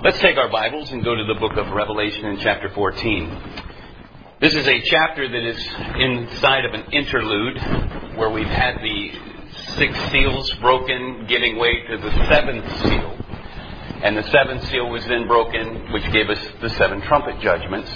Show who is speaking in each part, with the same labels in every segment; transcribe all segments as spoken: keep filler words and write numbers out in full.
Speaker 1: Let's take our Bibles and go to the book of Revelation in chapter fourteen. This is a chapter that is inside of an interlude where we've had the six seals broken, giving way to the seventh seal. And the seventh seal was then broken, which gave us the seven trumpet judgments,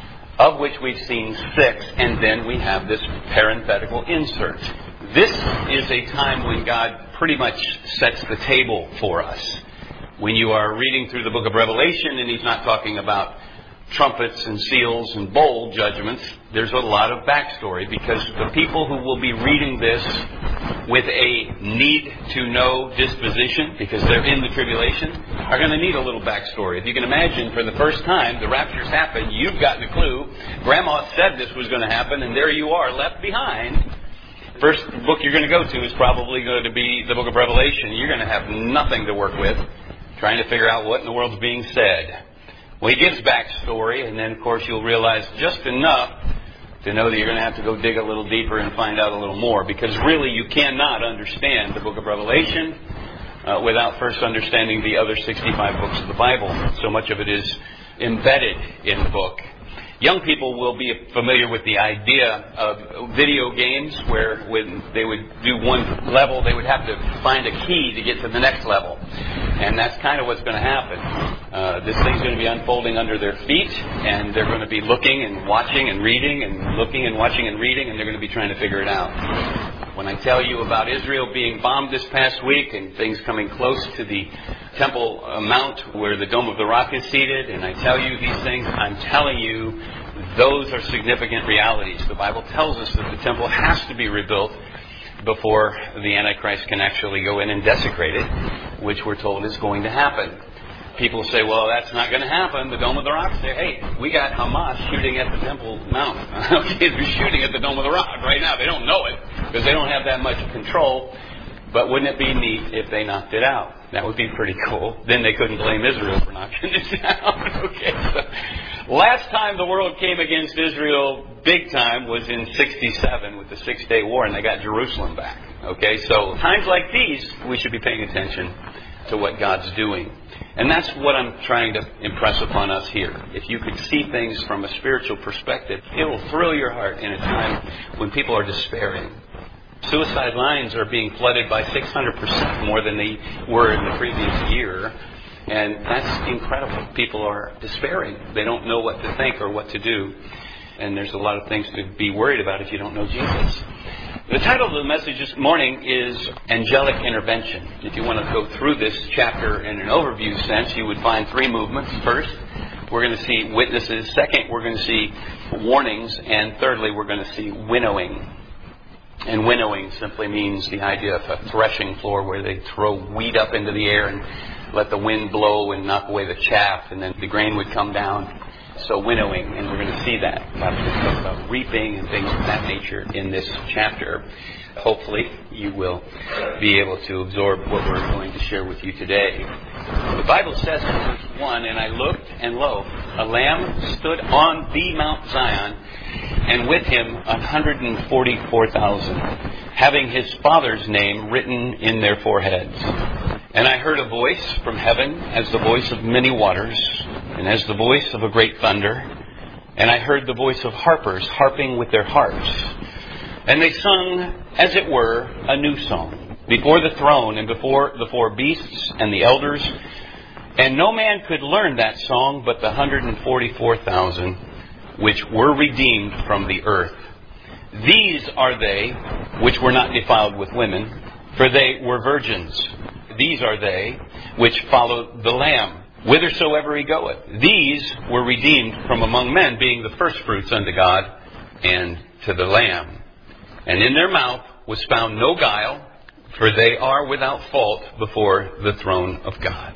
Speaker 1: of which we've seen six, and then we have this parenthetical insert. This is a time when God pretty much sets the table for us. When you are reading through the book of Revelation and he's not talking about trumpets and seals and bowl judgments, there's a lot of backstory because the people who will be reading this with a need-to-know disposition, because they're in the tribulation, are going to need a little backstory. If you can imagine, for the first time, the rapture's happened, you've gotten a clue, Grandma said this was going to happen, and there you are, left behind. First book you're going to go to is probably going to be the book of Revelation. You're going to have nothing to work with, trying to figure out what in the world's being said. Well, he gives backstory, and then, of course, you'll realize just enough to know that you're going to have to go dig a little deeper and find out a little more, because really you cannot understand the book of Revelation uh, without first understanding the other sixty-five books of the Bible. So much of it is embedded in the book. Young people will be familiar with the idea of video games where when they would do one level, they would have to find a key to get to the next level. And that's kind of what's going to happen. Uh, this thing's going to be unfolding under their feet, and they're going to be looking and watching and reading and looking and watching and reading, and they're going to be trying to figure it out. When I tell you about Israel being bombed this past week and things coming close to the Temple Mount where the Dome of the Rock is seated, and I tell you these things, I'm telling you those are significant realities. The Bible tells us that the temple has to be rebuilt before the Antichrist can actually go in and desecrate it, which we're told is going to happen. People say, well, that's not going to happen. The Dome of the Rock say, hey, we got Hamas shooting at the Temple Mount. Okay, they're shooting at the Dome of the Rock right now. They don't know it because they don't have that much control. But wouldn't it be neat if they knocked it out? That would be pretty cool. Then they couldn't blame Israel for knocking it down. Okay, so last time the world came against Israel big time was in sixty-seven with the Six-Day War, and they got Jerusalem back. Okay, so times like these, we should be paying attention to what God's doing. And that's what I'm trying to impress upon us here. If you could see things from a spiritual perspective, it will thrill your heart in a time when people are despairing. Suicide lines are being flooded by six hundred percent more than they were in the previous year. And that's incredible. People are despairing. They don't know what to think or what to do. And there's a lot of things to be worried about if you don't know Jesus. The title of the message this morning is Angelic Intervention. If you want to go through this chapter in an overview sense, you would find three movements. First, we're going to see witnesses. Second, we're going to see warnings. And thirdly, we're going to see winnowing. And winnowing simply means the idea of a threshing floor where they throw wheat up into the air and let the wind blow and knock away the chaff, and then the grain would come down. So winnowing, and we're going to see that. God's going to talk about reaping and things of that nature in this chapter. Hopefully you will be able to absorb what we're going to share with you today. The Bible says in verse one, and I looked, and lo, a lamb stood on the Mount Zion, and with him one hundred forty-four thousand, having his Father's name written in their foreheads. And I heard a voice from heaven as the voice of many waters, and as the voice of a great thunder. And I heard the voice of harpers harping with their harps. And they sung, as it were, a new song, before the throne and before the four beasts and the elders. And no man could learn that song but the one hundred forty-four thousand, which were redeemed from the earth. These are they which were not defiled with women, for they were virgins. These are they which followed the Lamb, whithersoever he goeth. These were redeemed from among men, being the firstfruits unto God and to the Lamb. And in their mouth was found no guile, for they are without fault before the throne of God.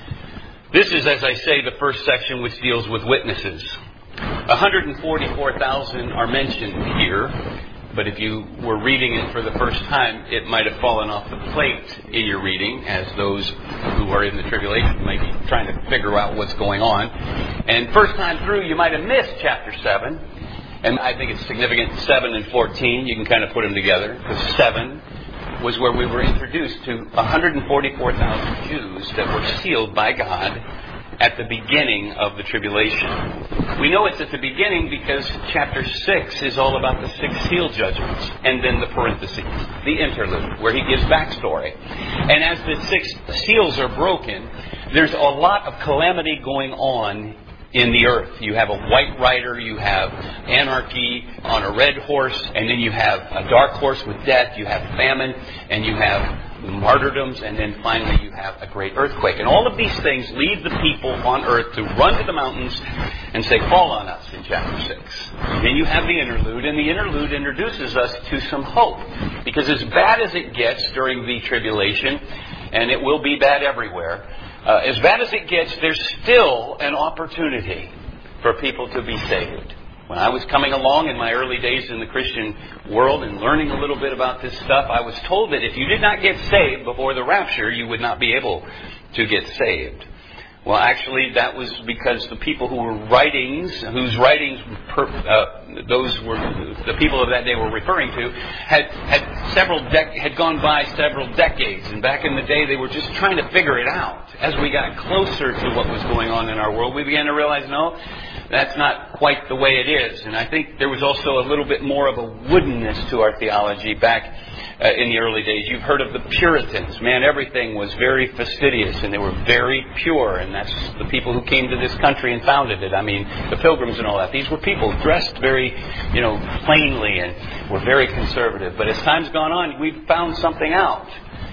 Speaker 1: This is, as I say, the first section which deals with witnesses. one hundred forty-four thousand are mentioned here. But if you were reading it for the first time, it might have fallen off the plate in your reading, as those who are in the tribulation might be trying to figure out what's going on. And first time through, you might have missed chapter seven. And I think it's significant, seven and fourteen, you can kind of put them together. Because seven was where we were introduced to one hundred forty-four thousand Jews that were sealed by God at the beginning of the tribulation. We know it's at the beginning because chapter six is all about the six seal judgments, and then the parentheses, the interlude, where he gives backstory. And as the six seals are broken, there's a lot of calamity going on in the earth. You have a white rider, you have anarchy on a red horse, and then you have a dark horse with death, you have famine, and you have martyrdoms, and then finally you have a great earthquake. And all of these things lead the people on earth to run to the mountains and say, fall on us, in chapter six. Then you have the interlude, and the interlude introduces us to some hope. Because as bad as it gets during the tribulation, and it will be bad everywhere, uh, as bad as it gets, there's still an opportunity for people to be saved. When I was coming along in my early days in the Christian world and learning a little bit about this stuff, I was told that if you did not get saved before the rapture, you would not be able to get saved. Well, actually, that was because the people who were writings, whose writings per, uh, those were the people of that day were referring to, had had several dec- had gone by several decades, and back in the day they were just trying to figure it out. As we got closer to what was going on in our world, we began to realize, no, that's not quite the way it is. And I think there was also a little bit more of a woodenness to our theology back uh, in the early days. You've heard of the Puritans. Man, everything was very fastidious and they were very pure. And that's the people who came to this country and founded it. I mean, the Pilgrims and all that. These were people dressed very, you know, plainly and were very conservative. But as time's gone on, we've found something out.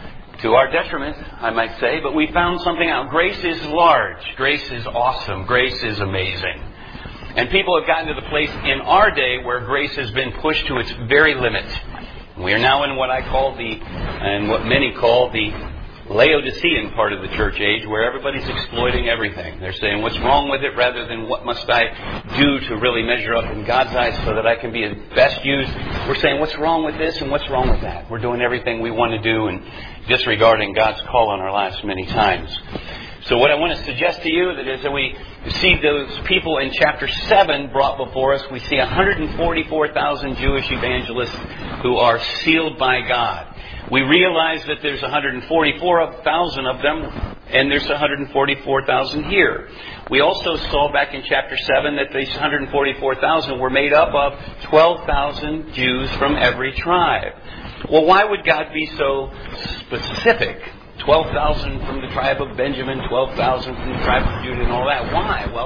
Speaker 1: To our detriment, I might say, but we found something out. Grace is large. Grace is awesome. Grace is amazing. And people have gotten to the place in our day where grace has been pushed to its very limit. We are now in what I call the, and what many call the Laodicean part of the church age, where everybody's exploiting everything. They're saying, what's wrong with it, rather than what must I do to really measure up in God's eyes so that I can be best used. We're saying, what's wrong with this and what's wrong with that? We're doing everything we want to do and disregarding God's call on our lives many times. So what I want to suggest to you that is that we see those people in chapter seven brought before us. We see one hundred forty-four thousand Jewish evangelists who are sealed by God. We realize that there's one hundred forty-four thousand of them, and there's one hundred forty-four thousand here. We also saw back in chapter seven that these one hundred forty-four thousand were made up of twelve thousand Jews from every tribe. Well, why would God be so specific? twelve thousand from the tribe of Benjamin, twelve thousand from the tribe of Judah, and all that. Why? Well,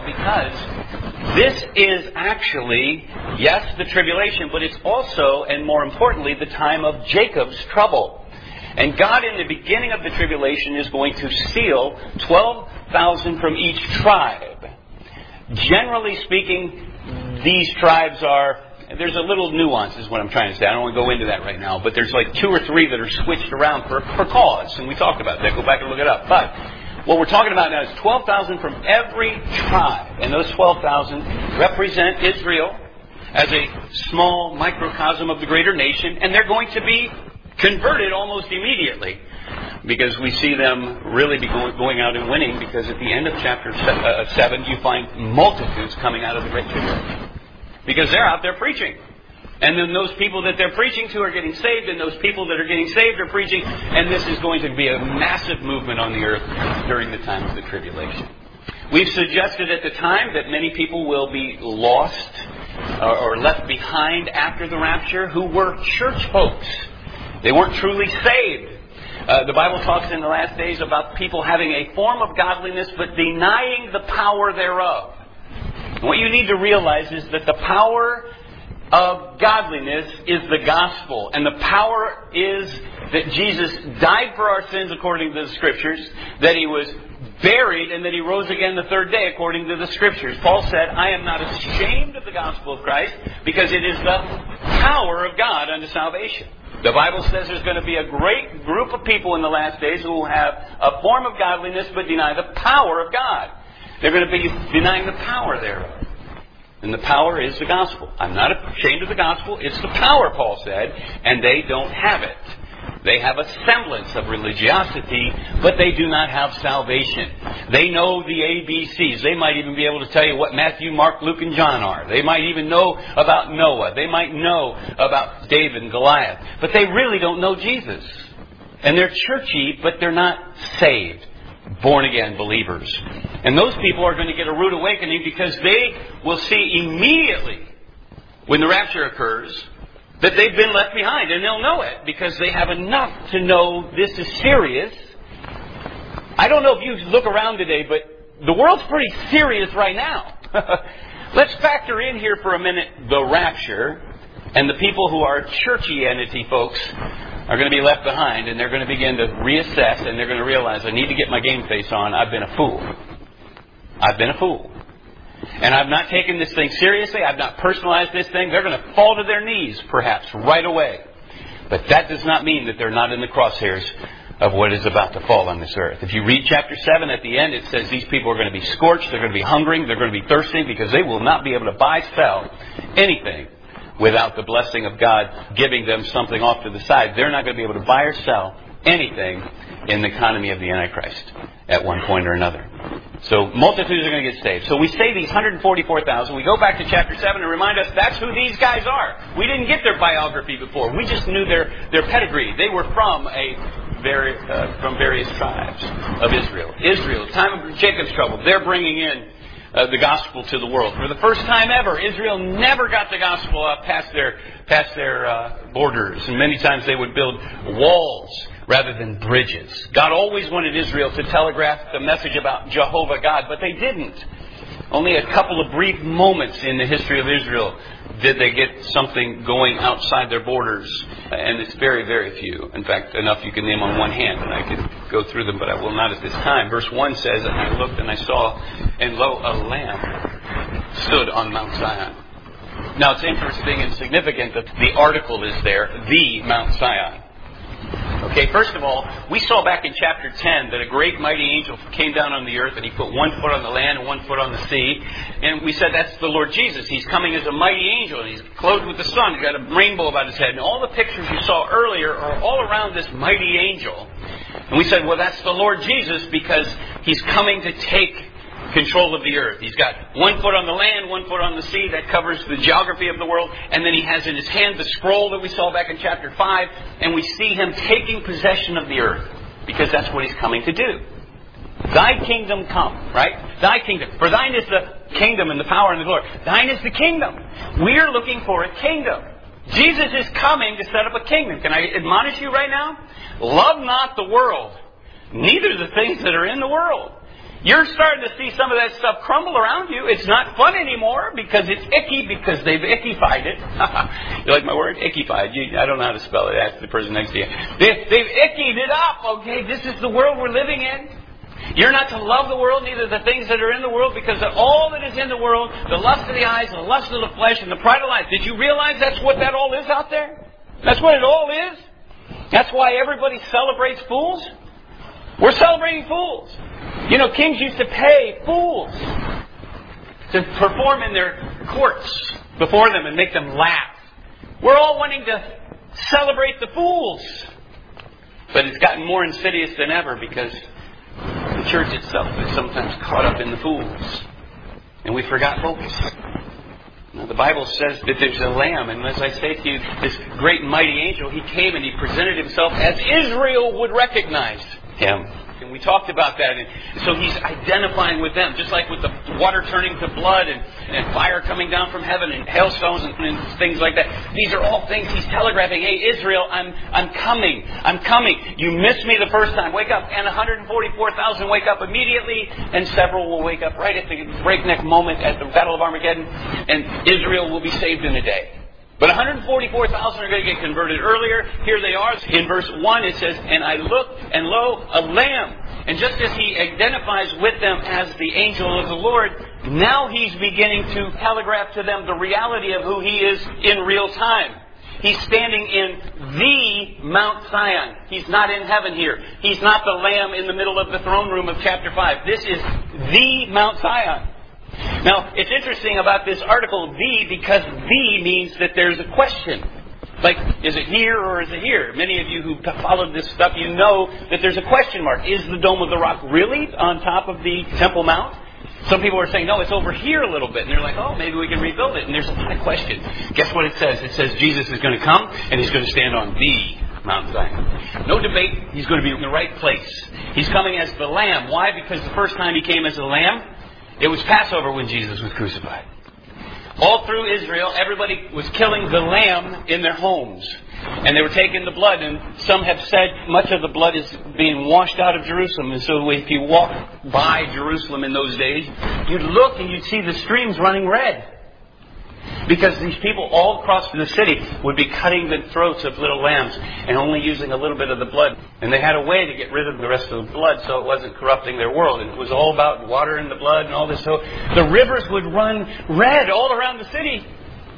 Speaker 1: because this is actually, yes, the tribulation, but it's also, and more importantly, the time of Jacob's trouble. And God, in the beginning of the tribulation, is going to seal twelve thousand from each tribe. Generally speaking, these tribes are... There's a little nuance is what I'm trying to say. I don't want to go into that right now. But there's like two or three that are switched around for, for cause. And we talked about that. Go back and look it up. But what we're talking about now is twelve thousand from every tribe. And those twelve thousand represent Israel as a small microcosm of the greater nation. And they're going to be converted almost immediately. Because we see them really be going, going out and winning. Because at the end of chapter seven, you find multitudes coming out of the great tribulation. Because they're out there preaching. And then those people that they're preaching to are getting saved, and those people that are getting saved are preaching, and this is going to be a massive movement on the earth during the time of the tribulation. We've suggested at the time that many people will be lost or left behind after the rapture who were church folks. They weren't truly saved. Uh, the Bible talks in the last days about people having a form of godliness but denying the power thereof. What you need to realize is that the power of godliness is the gospel. And the power is that Jesus died for our sins according to the Scriptures, that He was buried, and that He rose again the third day according to the Scriptures. Paul said, I am not ashamed of the gospel of Christ, because it is the power of God unto salvation. The Bible says there's going to be a great group of people in the last days who will have a form of godliness but deny the power of God. They're going to be denying the power thereof. And the power is the gospel. I'm not ashamed of the gospel. It's the power, Paul said, and they don't have it. They have a semblance of religiosity, but they do not have salvation. They know the A B Cs. They might even be able to tell you what Matthew, Mark, Luke, and John are. They might even know about Noah. They might know about David and Goliath. But they really don't know Jesus. And they're churchy, but they're not saved. born-again believers. And those people are going to get a rude awakening because they will see immediately when the rapture occurs that they've been left behind. And they'll know it because they have enough to know this is serious. I don't know if you look around today, but the world's pretty serious right now. Let's factor in here for a minute the rapture, and the people who are churchianity folks are going to be left behind, and they're going to begin to reassess, and they're going to realize, I need to get my game face on. I've been a fool. I've been a fool. And I've not taken this thing seriously. I've not personalized this thing. They're going to fall to their knees, perhaps, right away. But that does not mean that they're not in the crosshairs of what is about to fall on this earth. If you read chapter seven, at the end, it says these people are going to be scorched, they're going to be hungering, they're going to be thirsty, because they will not be able to buy, sell anything without the blessing of God giving them something off to the side. They're not going to be able to buy or sell anything in the economy of the Antichrist at one point or another. So multitudes are going to get saved. So we say these one hundred forty-four thousand. We go back to chapter seven and remind us that's who these guys are. We didn't get their biography before. We just knew their, their pedigree. They were from a very, uh, from various tribes of Israel. Israel, time of Jacob's trouble, they're bringing in uh, the gospel to the world. For the first time ever, Israel never got the gospel up past their, past their uh, borders. And many times they would build walls rather than bridges. God always wanted Israel to telegraph the message about Jehovah God, but they didn't. Only a couple of brief moments in the history of Israel did they get something going outside their borders. And it's very, very few. In fact, enough you can name on one hand, and I could go through them, but I will not at this time. Verse one says, and I looked and I saw, and lo, a lamb stood on Mount Zion. Now, it's interesting and significant that the article is there, the Mount Zion. Okay, first of all, we saw back in chapter ten that a great mighty angel came down on the earth and he put one foot on the land and one foot on the sea. And we said that's the Lord Jesus. He's coming as a mighty angel and he's clothed with the sun. He's got a rainbow about his head. And all the pictures you saw earlier are all around this mighty angel. And we said, well, that's the Lord Jesus because he's coming to take control of the earth. He's got one foot on the land, one foot on the sea. That covers the geography of the world. And then he has in his hand the scroll that we saw back in chapter five. And we see him taking possession of the earth because that's what he's coming to do. Thy kingdom come, right? Thy kingdom. For thine is the kingdom and the power and the glory. Thine is the kingdom. We're looking for a kingdom. Jesus is coming to set up a kingdom. Can I admonish you right now? Love not the world, neither the things that are in the world. You're starting to see some of that stuff crumble around you. It's not fun anymore because it's icky, because they've ickified it. You like my word? Ickified. You, I don't know how to spell it. Ask the person next to you. They, they've ickied it up. Okay, this is the world we're living in. You're not to love the world, neither the things that are in the world, because all that is in the world, the lust of the eyes, and the lust of the flesh, and the pride of life. Did you realize that's what that all is out there? That's what it all is. That's why everybody celebrates fools. We're celebrating fools. You know, kings used to pay fools to perform in their courts before them and make them laugh. We're all wanting to celebrate the fools. But it's gotten more insidious than ever because the church itself is sometimes caught up in the fools. And we forgot focus. Now, the Bible says that there's a lamb, and as I say to you, this great and mighty angel, he came and he presented himself as Israel would recognize him. And we talked about that. And so he's identifying with them, just like with the water turning to blood and, and fire coming down from heaven and hailstones and, and things like that. These are all things he's telegraphing. Hey, Israel, I'm I'm coming. I'm coming. You missed me the first time. Wake up. And one hundred forty-four thousand wake up immediately, and several will wake up right at the breakneck moment at the Battle of Armageddon, and Israel will be saved in a day. But one hundred forty-four thousand are going to get converted earlier. Here they are. In verse one it says, and I looked, and lo, a lamb. And just as he identifies with them as the angel of the Lord, now he's beginning to telegraph to them the reality of who he is in real time. He's standing in the Mount Zion. He's not in heaven here. He's not the lamb in the middle of the throne room of chapter five. This is the Mount Zion. Now, it's interesting about this article, the, because the means that there's a question. Like, is it here or is it here? Many of you who followed this stuff, you know that there's a question mark. Is the Dome of the Rock really on top of the Temple Mount? Some people are saying, no, it's over here a little bit. And they're like, oh, maybe we can rebuild it. And there's a lot of questions. Guess what it says? It says Jesus is going to come and he's going to stand on the Mount Zion. No debate, he's going to be in the right place. He's coming as the Lamb. Why? Because the first time he came as a lamb, it was Passover when Jesus was crucified. All through Israel, everybody was killing the lamb in their homes. And they were taking the blood, and some have said much of the blood is being washed out of Jerusalem. And so if you walk by Jerusalem in those days, you'd look and you'd see the streams running red. Because these people all across the city would be cutting the throats of little lambs and only using a little bit of the blood. And they had a way to get rid of the rest of the blood so it wasn't corrupting their world. And it was all about water in the blood and all this. So the rivers would run red all around the city.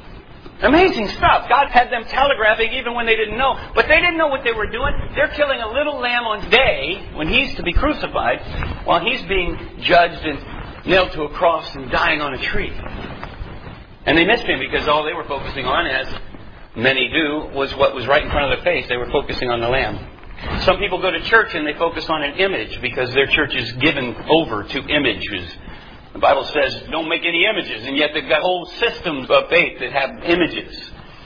Speaker 1: Amazing stuff. God had them telegraphing even when they didn't know. But they didn't know what they were doing. They're killing a little lamb on day when he's to be crucified while he's being judged and nailed to a cross and dying on a tree. And they missed him because all they were focusing on, as many do, was what was right in front of their face. They were focusing on the Lamb. Some people go to church and they focus on an image because their church is given over to images. The Bible says don't make any images, and yet they've got whole systems of faith that have images.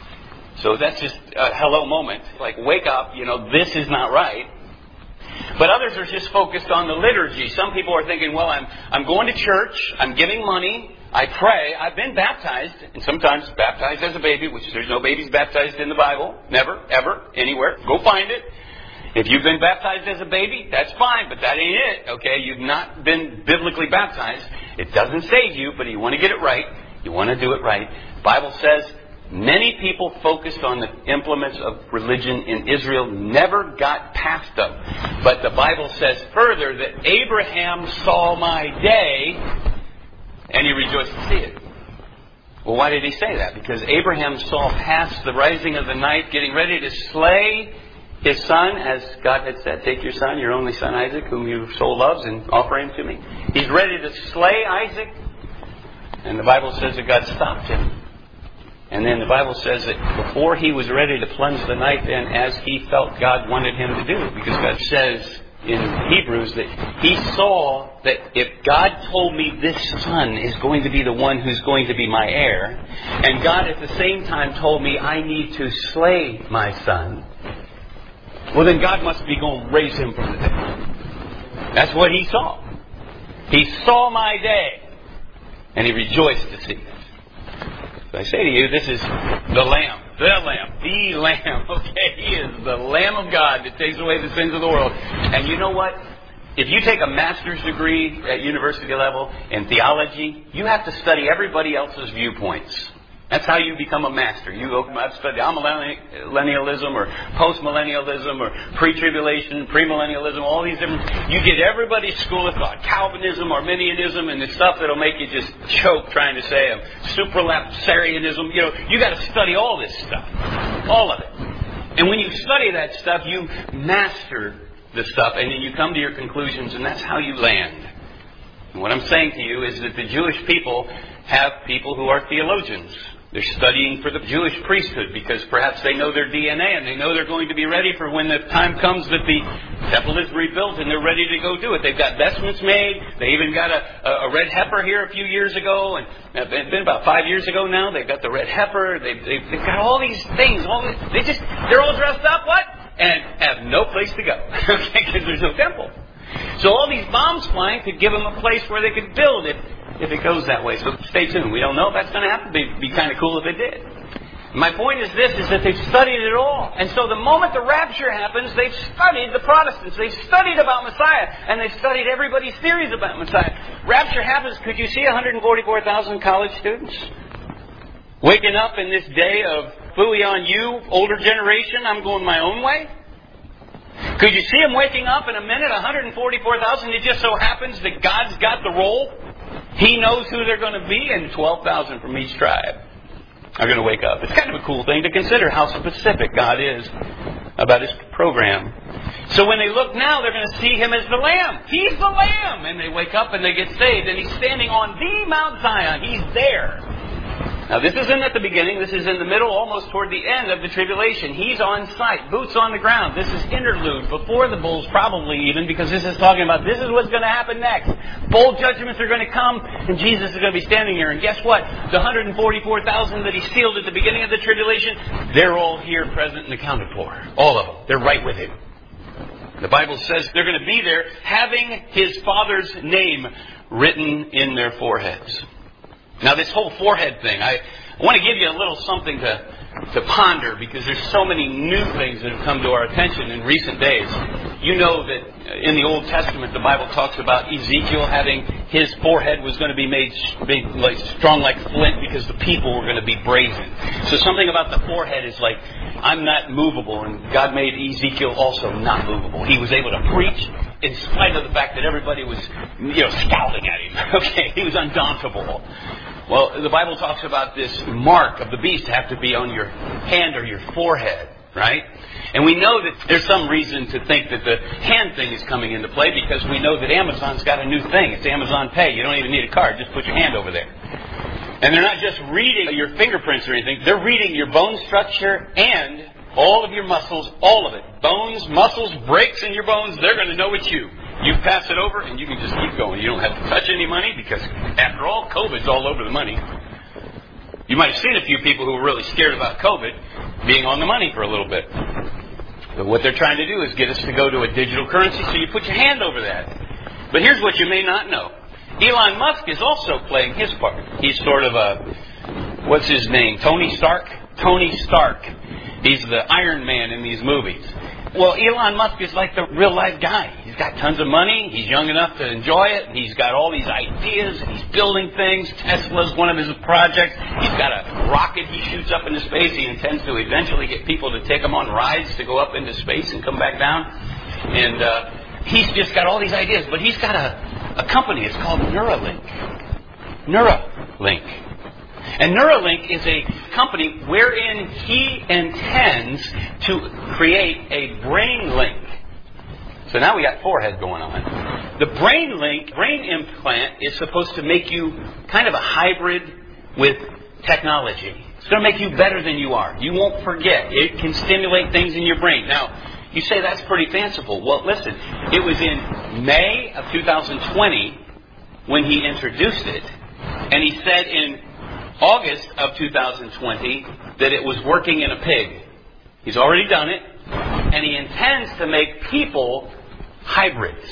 Speaker 1: So that's just a hello moment. Like, wake up, you know, this is not right. But others are just focused on the liturgy. Some people are thinking, well, I'm I'm going to church, I'm giving money, I pray, I've been baptized, and sometimes baptized as a baby, which there's no babies baptized in the Bible. Never, ever, anywhere. Go find it. If you've been baptized as a baby, that's fine, but that ain't it, okay? You've not been biblically baptized. It doesn't save you, but you want to get it right. You want to do it right. The Bible says many people focused on the implements of religion in Israel never got past them. But the Bible says further that Abraham saw my day and he rejoiced to see it. Well, why did he say that? Because Abraham saw past the rising of the night, getting ready to slay his son, as God had said, take your son, your only son Isaac, whom you so loves, and offer him to me. He's ready to slay Isaac. And the Bible says that God stopped him. And then the Bible says that before he was ready to plunge the knife in, as he felt God wanted him to do, because God says in Hebrews that he saw that if God told me this son is going to be the one who's going to be my heir, and God at the same time told me I need to slay my son, well then God must be going to raise him from the dead. That's what he saw. He saw my day, and he rejoiced to see it. So I say to you, this is the Lamb, the Lamb, the Lamb, okay? He is the Lamb of God that takes away the sins of the world. And you know what? If you take a master's degree at university level in theology, you have to study everybody else's viewpoints. That's how you become a master. You go, I've studied amillennialism or post-millennialism or pre-tribulation, premillennialism, all these different... You get everybody's school of thought. Calvinism, Arminianism, and the stuff that'll make you just choke trying to say them. Supralapsarianism. You know, you got to study all this stuff. All of it. And when you study that stuff, you master the stuff, and then you come to your conclusions, and that's how you land. And what I'm saying to you is that the Jewish people have people who are theologians. They're studying for the Jewish priesthood because perhaps they know their D N A and they know they're going to be ready for when the time comes that the temple is rebuilt and they're ready to go do it. They've got vestments made. They even got a, a red heifer here a few years ago, and it's been about five years ago now. They've got the red heifer. They've, they've, they've got all these things. All these, they just they're all dressed up. What? And have no place to go because there's no temple. So all these bombs flying could give them a place where they could build it if it goes that way. So stay tuned. We don't know if that's going to happen. It'd be kind of cool if it did. My point is this, is that they've studied it all. And so the moment the rapture happens, they've studied the Protestants. They've studied about Messiah. And they've studied everybody's theories about Messiah. Rapture happens. Could you see one hundred forty-four thousand college students waking up in this day of phooey on you, older generation, I'm going my own way? Could you see them waking up in a minute, one hundred forty-four thousand? It just so happens that God's got the roll. He knows who they're going to be, and twelve thousand from each tribe are going to wake up. It's kind of a cool thing to consider how specific God is about His program. So when they look now, they're going to see Him as the Lamb. He's the Lamb! And they wake up and they get saved, and He's standing on the Mount Zion. He's there. Now, this isn't at the beginning. This is in the middle, almost toward the end of the tribulation. He's on site, boots on the ground. This is interlude before the bowls, probably even, because this is talking about this is what's going to happen next. Bowl judgments are going to come, and Jesus is going to be standing here. And guess what? The one hundred forty-four thousand that he sealed at the beginning of the tribulation, they're all here present and accounted for. All of them. They're right with him. The Bible says they're going to be there having his Father's name written in their foreheads. Now, this whole forehead thing, I, I want to give you a little something to, to ponder, because there's so many new things that have come to our attention in recent days. You know that in the Old Testament, the Bible talks about Ezekiel having his forehead was going to be made, made like strong like flint because the people were going to be brazen. So something about the forehead is like, I'm not movable, and God made Ezekiel also not movable. He was able to preach in spite of the fact that everybody was, you know, scowling at him. Okay, he was undauntable. Well, the Bible talks about this mark of the beast have to be on your hand or your forehead, right? And we know that there's some reason to think that the hand thing is coming into play, because we know that Amazon's got a new thing. It's Amazon Pay. You don't even need a card. Just put your hand over there. And they're not just reading your fingerprints or anything. They're reading your bone structure and all of your muscles, all of it. Bones, muscles, breaks in your bones, they're going to know it's you. You pass it over and you can just keep going. You don't have to touch any money, because after all, COVID's all over the money. You might have seen a few people who were really scared about COVID being on the money for a little bit. But what they're trying to do is get us to go to a digital currency, so you put your hand over that. But here's what you may not know. Elon Musk is also playing his part. He's sort of a, what's his name? Tony Stark? Tony Stark. He's the Iron Man in these movies. Well, Elon Musk is like the real life guy. He's got tons of money. He's young enough to enjoy it. And he's got all these ideas. He's building things. Tesla's one of his projects. He's got a rocket he shoots up into space. He intends to eventually get people to take him on rides to go up into space and come back down. And uh, he's just got all these ideas. But he's got a, a company. It's called Neuralink. Neuralink. And Neuralink is a company wherein he intends to create a brain link. So now we got forehead going on. The brain link, brain implant, is supposed to make you kind of a hybrid with technology. It's going to make you better than you are. You won't forget. It can stimulate things in your brain. Now, you say that's pretty fanciful. Well, listen, it was in May of two thousand twenty when he introduced it. And he said in August of two thousand twenty that it was working in a pig. He's already done it, and he intends to make people hybrids.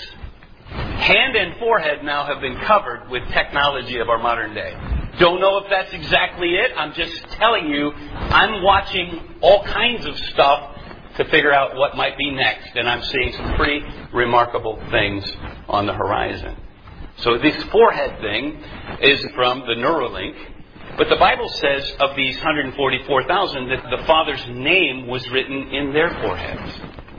Speaker 1: Hand and forehead now have been covered with technology of our modern day. Don't know if that's exactly it. I'm just telling you, I'm watching all kinds of stuff to figure out what might be next, and I'm seeing some pretty remarkable things on the horizon. So this forehead thing is from the Neuralink. But the Bible says of these one hundred forty-four thousand that the Father's name was written in their foreheads.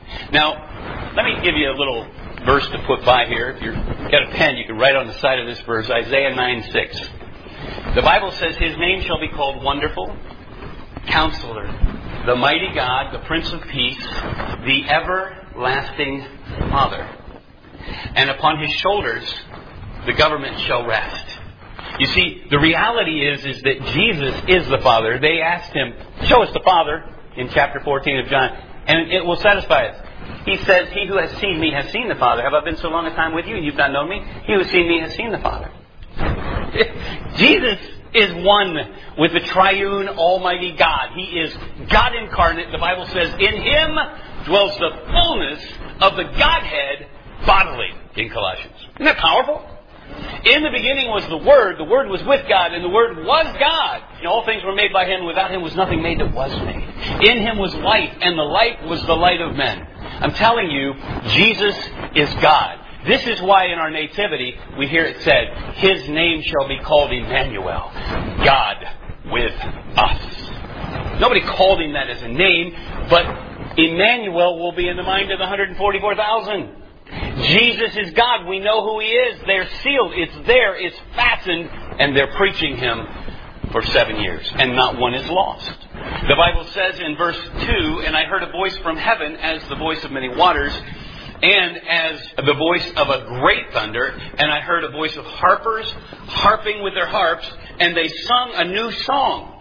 Speaker 1: Now, let me give you a little verse to put by here. If you've got a pen, you can write on the side of this verse, Isaiah nine six. The Bible says, His name shall be called Wonderful, Counselor, the Mighty God, the Prince of Peace, the Everlasting Father. And upon His shoulders the government shall rest. You see, the reality is, is that Jesus is the Father. They asked Him, show us the Father, in chapter fourteen of John, and it will satisfy us. He says, He who has seen me has seen the Father. Have I been so long a time with you and you've not known me? He who has seen me has seen the Father. Jesus is one with the triune Almighty God. He is God incarnate. The Bible says, in Him dwells the fullness of the Godhead bodily, in Colossians. Isn't that powerful? In the beginning was the Word. The Word was with God, and the Word was God. And all things were made by Him. Without Him was nothing made that was made. In Him was light, and the light was the light of men. I'm telling you, Jesus is God. This is why in our nativity we hear it said, His name shall be called Emmanuel, God with us. Nobody called Him that as a name, but Emmanuel will be in the mind of the one hundred forty-four thousand. Jesus is God. We know who He is. They're sealed. It's there. It's fastened. And they're preaching Him for seven years. And not one is lost. The Bible says in verse two, and I heard a voice from heaven as the voice of many waters, and as the voice of a great thunder. And I heard a voice of harpers harping with their harps, and they sung a new song.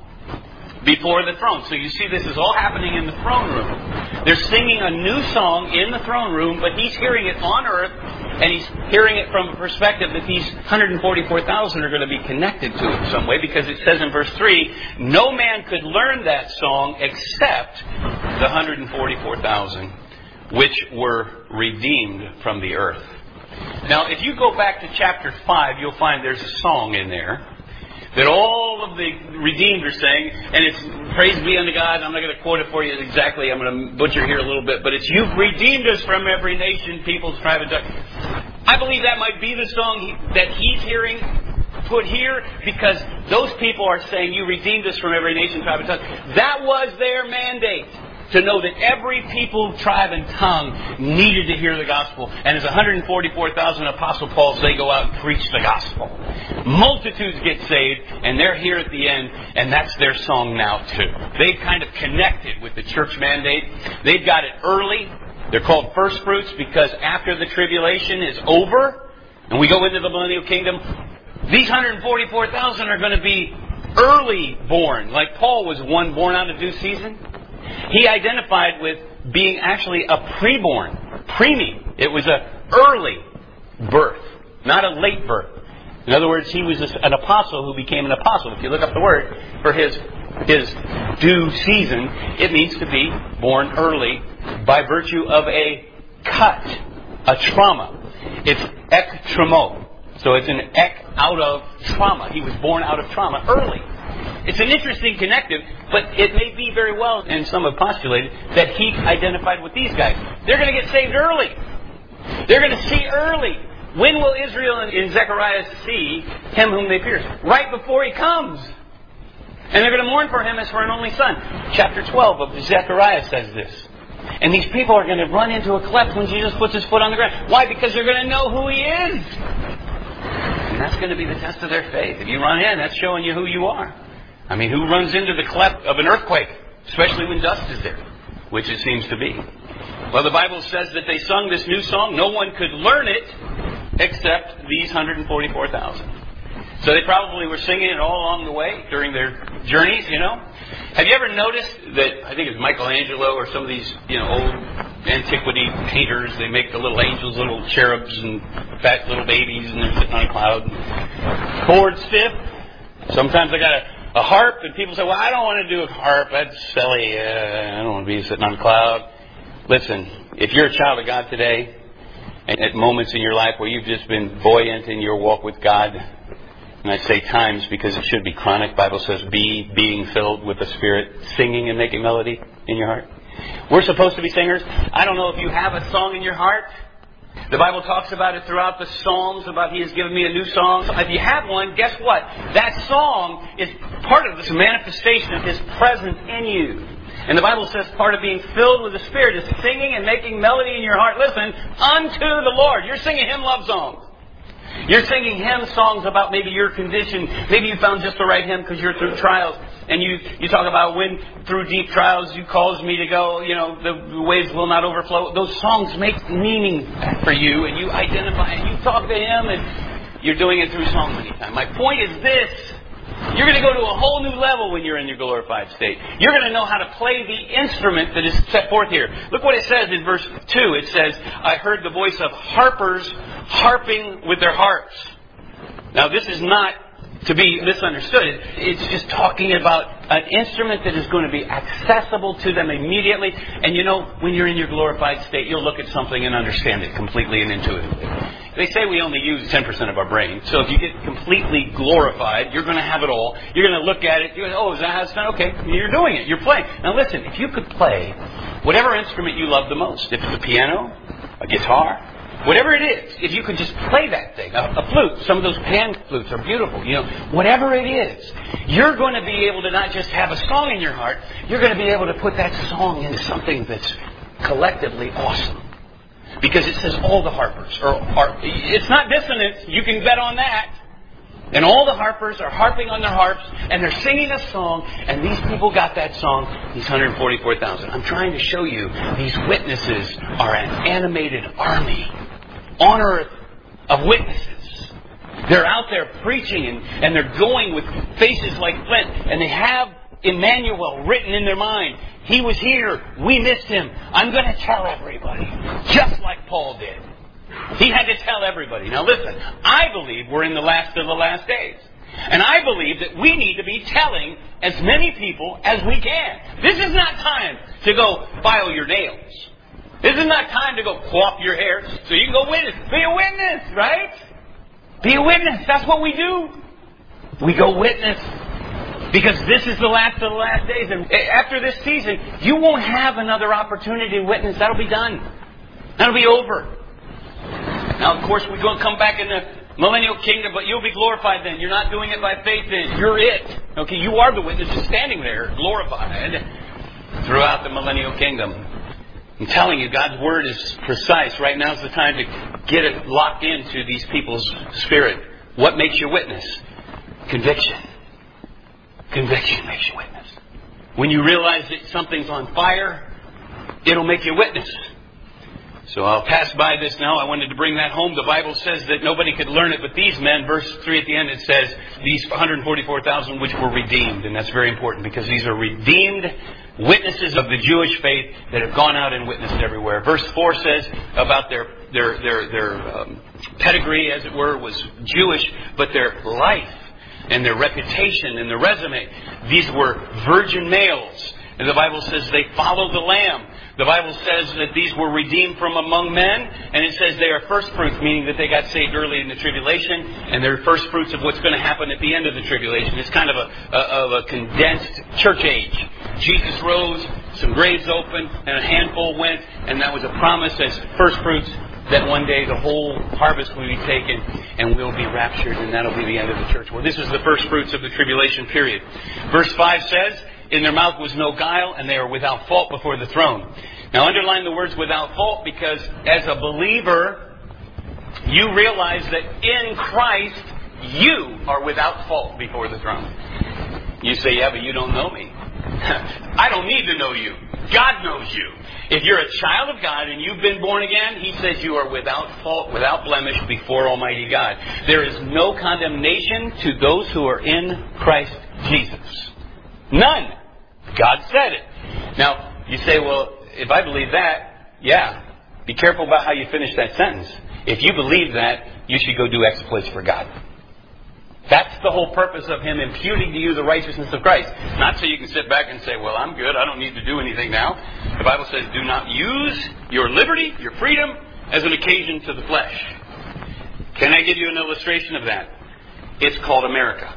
Speaker 1: before the throne. So you see this is all happening in the throne room. They're singing a new song in the throne room, but he's hearing it on earth, and he's hearing it from a perspective that these one hundred forty-four thousand are going to be connected to it in some way, because it says in verse three, no man could learn that song except the one hundred forty-four thousand which were redeemed from the earth. Now, if you go back to chapter five, you'll find there's a song in there that all of the redeemed are saying, and it's praise be unto God. I'm not going to quote it for you exactly. I'm going to butcher here a little bit, but it's you've redeemed us from every nation, people, tribe, and tongue. I believe that might be the song he, that he's hearing put here, because those people are saying you redeemed us from every nation, tribe, and tongue. That was their mandate, to know that every people, tribe, and tongue needed to hear the gospel. And as one hundred forty-four thousand Apostle Pauls, they go out and preach the gospel. Multitudes get saved, and they're here at the end, and that's their song now too. They've kind of connected with the church mandate. They've got it early. They're called first fruits because after the tribulation is over, and we go into the millennial kingdom, these one hundred forty-four thousand are going to be early born. Like Paul was one born out of due season. He identified with being actually a preborn, preemie. It was an early birth, not a late birth. In other words, he was an apostle who became an apostle. If you look up the word for his his due season, it means to be born early by virtue of a cut, a trauma. It's ek tramo. So it's an ek out of trauma. He was born out of trauma early. It's an interesting connective, but it may be very well, and some have postulated, that he identified with these guys. They're going to get saved early. They're going to see early. When will Israel in Zechariah see him whom they pierced? Right before he comes. And they're going to mourn for him as for an only son. Chapter twelve of Zechariah says this. And these people are going to run into a cleft when Jesus puts his foot on the ground. Why? Because they're going to know who he is. And that's going to be the test of their faith. If you run in, that's showing you who you are. I mean, who runs into the cleft of an earthquake, especially when dust is there, which it seems to be. Well, the Bible says that they sung this new song. No one could learn it except these one hundred forty-four thousand. So they probably were singing it all along the way during their journeys, you know. Have you ever noticed that, I think it's Michelangelo or some of these, you know, old antiquity painters, they make the little angels, little cherubs and fat little babies, and they're sitting on a cloud. Forward stiff. Sometimes they got a A harp, and people say, well, I don't want to do a harp. That's silly. Uh, I don't want to be sitting on a cloud. Listen, if you're a child of God today, and at moments in your life where you've just been buoyant in your walk with God, and I say times because it should be chronic. Bible says be being filled with the Spirit, singing and making melody in your heart. We're supposed to be singers. I don't know if you have a song in your heart. The Bible talks about it throughout the Psalms, about He has given me a new song. So if you have one, guess what? That song is part of this manifestation of His presence in you. And the Bible says part of being filled with the Spirit is singing and making melody in your heart. Listen, unto the Lord. You're singing Him love songs. You're singing Him songs about maybe your condition. Maybe you found just the right hymn because you're through trials. And you, you talk about when through deep trials you caused me to go, you know, the waves will not overflow. Those songs make meaning for you, and you identify and you talk to Him, and you're doing it through song many times. My point is this. You're going to go to a whole new level when you're in your glorified state. You're going to know how to play the instrument that is set forth here. Look what it says in verse two. It says, I heard the voice of harpers harping with their harps. Now this is not to be misunderstood. It's just talking about an instrument that is going to be accessible to them immediately. And you know, when you're in your glorified state, you'll look at something and understand it completely and intuitively. They say we only use ten percent of our brain. So if you get completely glorified, you're going to have it all. You're going to look at it. You're going to, oh, is that how it's done? Okay, you're doing it. You're playing. Now listen, if you could play whatever instrument you love the most, if it's a piano, a guitar, whatever it is, if you could just play that thing, a, a flute, some of those pan flutes are beautiful, you know, whatever it is, you're going to be able to not just have a song in your heart, you're going to be able to put that song into something that's collectively awesome. Because it says all the harpers, or, or it's not dissonance, you can bet on that. And all the harpers are harping on their harps, and they're singing a song, and these people got that song, these one hundred forty-four thousand. I'm trying to show you, these witnesses are an animated army on earth of witnesses. They're out there preaching, and, and they're going with faces like flint, and they have Emmanuel written in their mind. He was here. We missed him. I'm going to tell everybody. Just like Paul did. He had to tell everybody. Now listen, I believe we're in the last of the last days. And I believe that we need to be telling as many people as we can. This is not time to go file your nails. This is not time to go quaff your hair so you can go witness. Be a witness, right? Be a witness. That's what we do. We go witness. Because this is the last of the last days. And after this season, you won't have another opportunity to witness. That'll be done. That'll be over. Now, of course, we're going to come back in the millennial kingdom, but you'll be glorified then. You're not doing it by faith then. You're it. Okay, you are the witness just standing there, glorified throughout the millennial kingdom. I'm telling you, God's Word is precise. Right now is the time to get it locked into these people's spirit. What makes you witness? Conviction. Conviction makes you witness. When you realize that something's on fire, it'll make you witness. So I'll pass by this now. I wanted to bring that home. The Bible says that nobody could learn it, but these men, verse three at the end, it says, these one hundred forty-four thousand which were redeemed. And that's very important because these are redeemed witnesses of the Jewish faith that have gone out and witnessed everywhere. Verse four says about their their their, their um, pedigree, as it were, was Jewish, but their life and their reputation and their resume, these were virgin males. And the Bible says they followed the Lamb. The Bible says that these were redeemed from among men. And it says they are first fruits, meaning that they got saved early in the tribulation. And they're first fruits of what's going to happen at the end of the tribulation. It's kind of a, a, of a condensed church age. Jesus rose, some graves opened, and a handful went. And that was a promise as first fruits that one day the whole harvest will be taken and we'll be raptured. And that'll be the end of the church. Well, this is the first fruits of the tribulation period. Verse five says, in their mouth was no guile, and they are without fault before the throne. Now underline the words without fault, because as a believer, you realize that in Christ, you are without fault before the throne. You say, yeah, but you don't know me. I don't need to know you. God knows you. If you're a child of God and you've been born again, He says you are without fault, without blemish before Almighty God. There is no condemnation to those who are in Christ Jesus. None. God said it. Now, you say, well, if I believe that, yeah, be careful about how you finish that sentence. If you believe that, you should go do exploits for God. That's the whole purpose of Him imputing to you the righteousness of Christ. Not so you can sit back and say, well, I'm good, I don't need to do anything now. The Bible says, do not use your liberty, your freedom, as an occasion to the flesh. Can I give you an illustration of that? It's called America.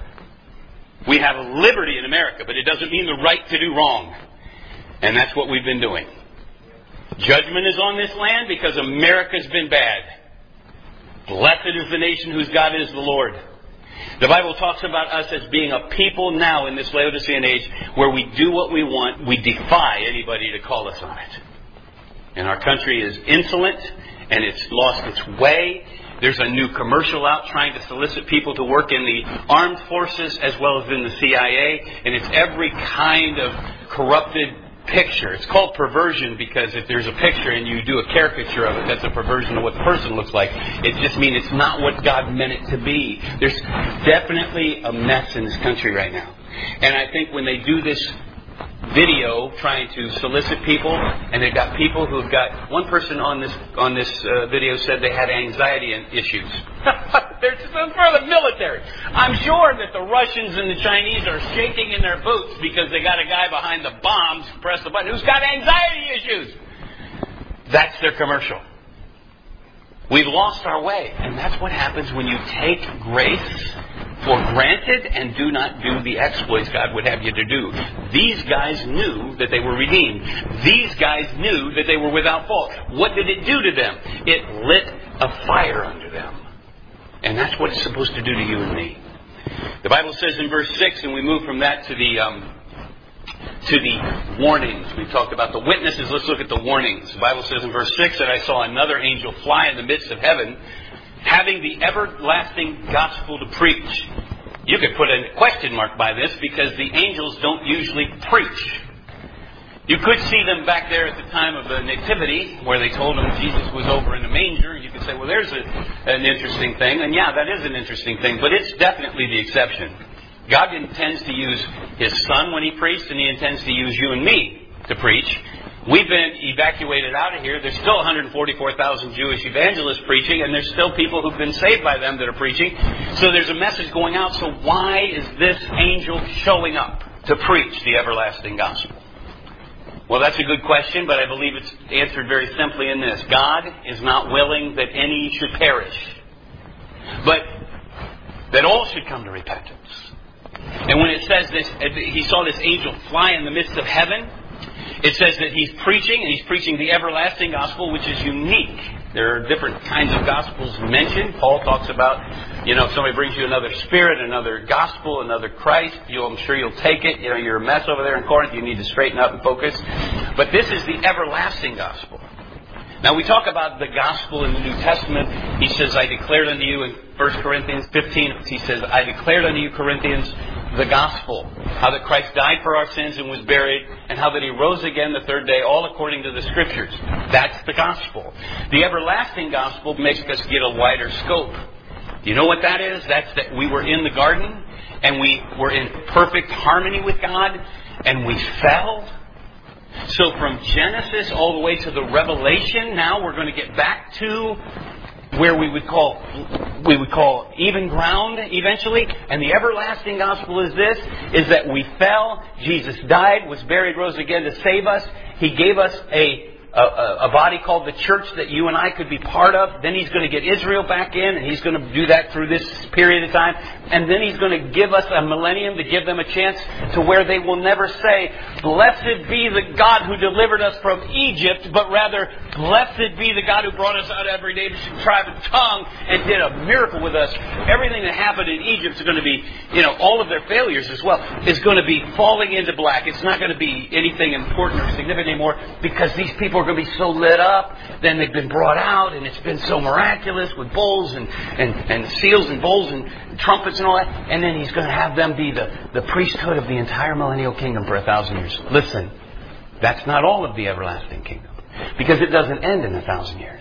Speaker 1: We have liberty in America, but it doesn't mean the right to do wrong. And that's what we've been doing. Judgment is on this land because America's been bad. Blessed is the nation whose God is the Lord. The Bible talks about us as being a people now in this Laodicean age where we do what we want. We defy anybody to call us on it. And our country is insolent and it's lost its way. There's a new commercial out trying to solicit people to work in the armed forces as well as in the C I A. And it's every kind of corrupted picture. It's called perversion because if there's a picture and you do a caricature of it, that's a perversion of what the person looks like. It just means it's not what God meant it to be. There's definitely a mess in this country right now. And I think when they do this video trying to solicit people, and they've got people who've got, one person on this on this uh, video said they had anxiety issues. They're just for the military. I'm sure that the Russians and the Chinese are shaking in their boots because they got a guy behind the bombs, press the button, who's got anxiety issues. That's their commercial. We've lost our way, and that's what happens when you take grace for granted and do not do the exploits God would have you to do. These guys knew that they were redeemed. These guys knew that they were without fault. What did it do to them? It lit a fire under them. And that's what it's supposed to do to you and me. The Bible says in verse six, and we move from that to the um, to the warnings. We talked about the witnesses. Let's look at the warnings. The Bible says in verse six that I saw another angel fly in the midst of heaven, having the everlasting gospel to preach. You could put a question mark by this because the angels don't usually preach. You could see them back there at the time of the Nativity where they told them Jesus was over in the manger. You could say, well, there's a, an interesting thing. And yeah, that is an interesting thing, but it's definitely the exception. God intends to use His Son when He preached, and He intends to use you and me to preach. We've been evacuated out of here. There's still one hundred forty-four thousand Jewish evangelists preaching, and there's still people who've been saved by them that are preaching. So there's a message going out. So why is this angel showing up to preach the everlasting gospel? Well, that's a good question, but I believe it's answered very simply in this. God is not willing that any should perish, but that all should come to repentance. And when it says this, He saw this angel fly in the midst of heaven, it says that He's preaching, and He's preaching the everlasting gospel, which is unique. There are different kinds of gospels mentioned. Paul talks about, you know, if somebody brings you another spirit, another gospel, another Christ, you, I'm sure you'll take it. You know, you're a mess over there in Corinth. You need to straighten up and focus. But this is the everlasting gospel. Now, we talk about the gospel in the New Testament. He says, I declared unto you in First Corinthians fifteen, he says, I declared unto you, Corinthians, the gospel. How that Christ died for our sins and was buried, and how that He rose again the third day, all according to the Scriptures. That's the gospel. The everlasting gospel makes us get a wider scope. Do you know what that is? That's that we were in the garden, and we were in perfect harmony with God, and we fell. So from Genesis all the way to the Revelation, now we're going to get back to where we would call we would call even ground eventually. And the everlasting gospel is this, is that we fell, Jesus died, was buried, rose again to save us. He gave us a A, a body called the church that you and I could be part of. Then He's going to get Israel back in, and He's going to do that through this period of time. And then He's going to give us a millennium to give them a chance to where they will never say, blessed be the God who delivered us from Egypt, but rather, blessed be the God who brought us out of every nation, tribe, and tongue, and did a miracle with us. Everything that happened in Egypt is going to be, you know, all of their failures as well, is going to be falling into black. It's not going to be anything important or significant anymore, because these people are going to be so lit up. Then they've been brought out, and it's been so miraculous with bowls and, and, and seals and bowls and trumpets and all that. And then He's going to have them be the, the priesthood of the entire millennial kingdom for a thousand years. Listen, that's not all of the everlasting kingdom, because it doesn't end in a thousand years.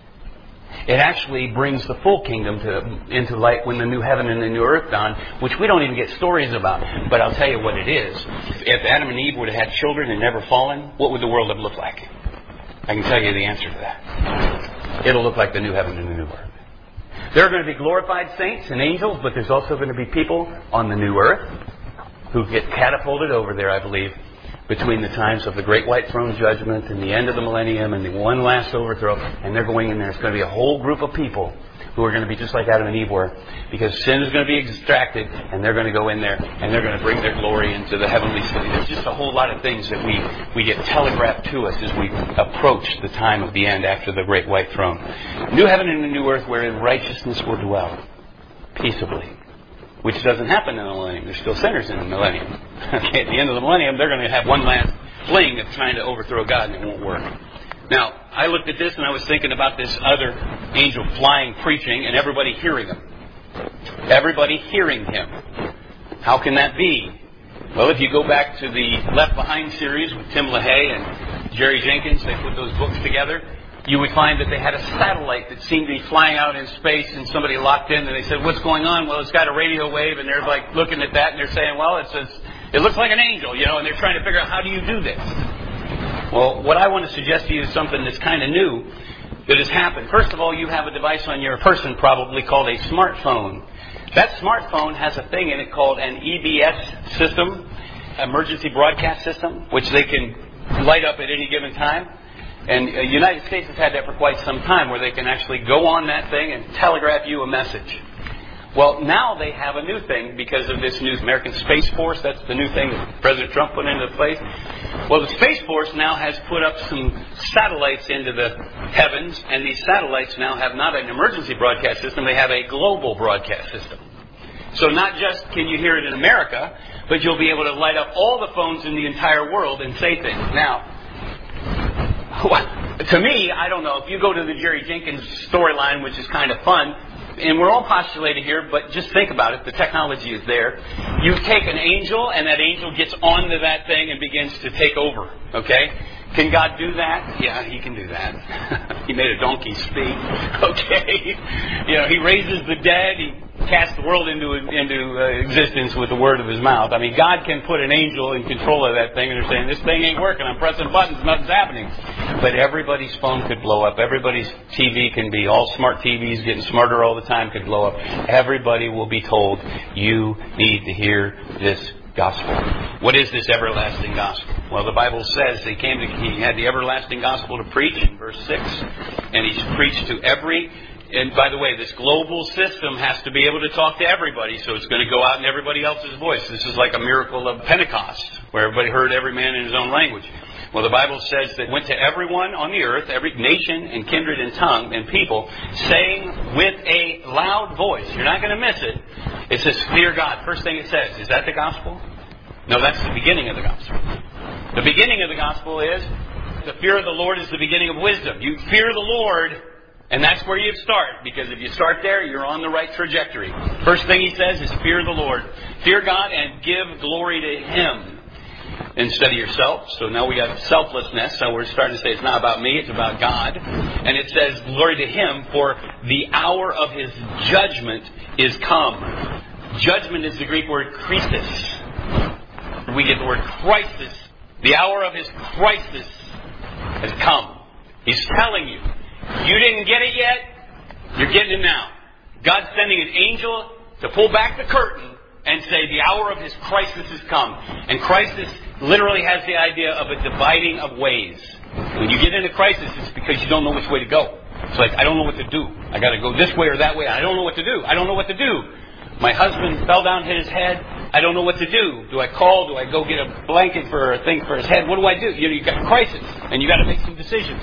Speaker 1: It actually brings the full kingdom to, into light when the new heaven and the new earth dawn, which we don't even get stories about. But I'll tell you what it is. If Adam and Eve would have had children and never fallen, what would the world have looked like? I can tell you the answer to that. It'll look like the new heaven and the new earth. There are going to be glorified saints and angels, but there's also going to be people on the new earth who get catapulted over there, I believe, between the times of the great white throne judgment and the end of the millennium and the one last overthrow. And they're going in there. It's going to be a whole group of people who are going to be just like Adam and Eve were, because sin is going to be extracted, and they're going to go in there, and they're going to bring their glory into the heavenly city. There's just a whole lot of things that we, we get telegraphed to us as we approach the time of the end after the great white throne. New heaven and a new earth wherein righteousness will dwell peaceably, which doesn't happen in the millennium. There's still sinners in the millennium. Okay, at the end of the millennium, they're going to have one last fling of trying to overthrow God, and it won't work. Now, I looked at this and I was thinking about this other angel flying, preaching, and everybody hearing him. Everybody hearing him. How can that be? Well, if you go back to the Left Behind series with Tim LaHaye and Jerry Jenkins, they put those books together, you would find that they had a satellite that seemed to be flying out in space, and somebody locked in, and they said, what's going on? Well, it's got a radio wave, and they're like looking at that, and they're saying, well, it says, it looks like an angel, you know, and they're trying to figure out, how do you do this? Well, what I want to suggest to you is something that's kind of new that has happened. First of all, you have a device on your person probably called a smartphone. That smartphone has a thing in it called an E B S system, emergency broadcast system, which they can light up at any given time. And the United States has had that for quite some time, where they can actually go on that thing and telegraph you a message. Well, now they have a new thing because of this new American Space Force. That's the new thing that President Trump put into place. Well, the Space Force now has put up some satellites into the heavens, and these satellites now have not an emergency broadcast system, they have a global broadcast system. So not just can you hear it in America, but you'll be able to light up all the phones in the entire world and say things. Now, to me, I don't know, if you go to the Jerry Jenkins storyline, which is kind of fun, and we're all postulating here, but just think about it. The technology is there. You take an angel, and that angel gets onto that thing and begins to take over. Okay? Can God do that? Yeah, He can do that. He made a donkey speak. Okay? You know, He raises the dead. He cast the world into into uh, existence with the word of his mouth. I mean, God can put an angel in control of that thing, and they're saying, this thing ain't working. I'm pressing buttons, nothing's happening. But everybody's phone could blow up. Everybody's T V can be, all smart T Vs getting smarter all the time could blow up. Everybody will be told, you need to hear this gospel. What is this everlasting gospel? Well, the Bible says he came to, he had the everlasting gospel to preach in verse six, and he's preached to every. And by the way, this global system has to be able to talk to everybody, so it's going to go out in everybody else's voice. This is like a miracle of Pentecost, where everybody heard every man in his own language. Well, the Bible says that it went to everyone on the earth, every nation and kindred and tongue and people, saying with a loud voice. You're not going to miss it. It says, fear God. First thing it says. Is that the gospel? No, that's the beginning of the gospel. The beginning of the gospel is, the fear of the Lord is the beginning of wisdom. You fear the Lord, and that's where you start. Because if you start there, you're on the right trajectory. First thing he says is fear the Lord. Fear God and give glory to Him instead of yourself. So now we got selflessness. So we're starting to say it's not about me, it's about God. And it says glory to Him, for the hour of His judgment is come. Judgment is the Greek word crisis. We get the word crisis. The hour of His crisis has come. He's telling you, you didn't get it yet, you're getting it now. God's sending an angel to pull back the curtain and say the hour of His crisis has come. And crisis literally has the idea of a dividing of ways. When you get into crisis, it's because you don't know which way to go. It's like, I don't know what to do. I got to go this way or that way. I don't know what to do. I don't know what to do. My husband fell down, hit his head. I don't know what to do. Do I call? Do I go get a blanket for a thing for his head? What do I do? You know, you've got a crisis, and you've got to make some decisions.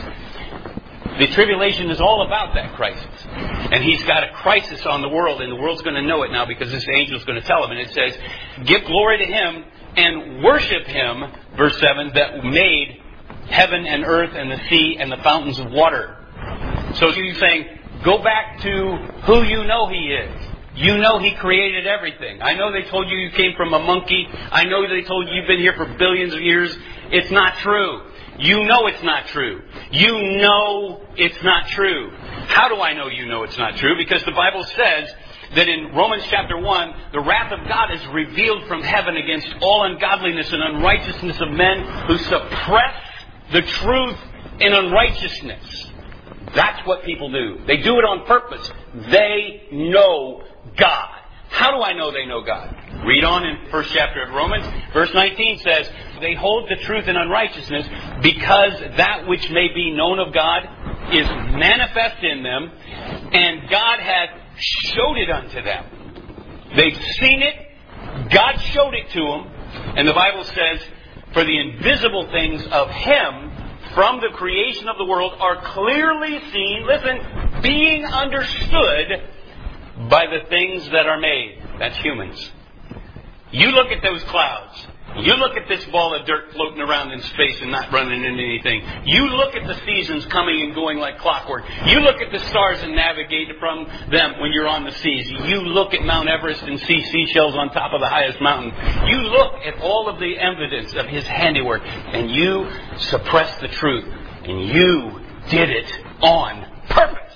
Speaker 1: The tribulation is all about that crisis. And He's got a crisis on the world, and the world's going to know it now because this angel's going to tell them. And it says, give glory to Him and worship Him, verse seven, that made heaven and earth and the sea and the fountains of water. So you're saying, go back to who you know He is. You know He created everything. I know they told you you came from a monkey. I know they told you you've been here for billions of years. It's not true. You know it's not true. You know it's not true. How do I know you know it's not true? Because the Bible says that in Romans chapter one, the wrath of God is revealed from heaven against all ungodliness and unrighteousness of men who suppress the truth in unrighteousness. That's what people do. They do it on purpose. They know God. How do I know they know God? Read on in first chapter of Romans. Verse nineteen says, they hold the truth in unrighteousness because that which may be known of God is manifest in them, and God hath showed it unto them. They've seen it. God showed it to them. And the Bible says, for the invisible things of Him from the creation of the world are clearly seen, listen, being understood by the things that are made. That's humans. You look at those clouds. You look at this ball of dirt floating around in space and not running into anything. You look at the seasons coming and going like clockwork. You look at the stars and navigate from them when you're on the seas. You look at Mount Everest and see seashells on top of the highest mountain. You look at all of the evidence of His handiwork and you suppress the truth. And you did it on purpose.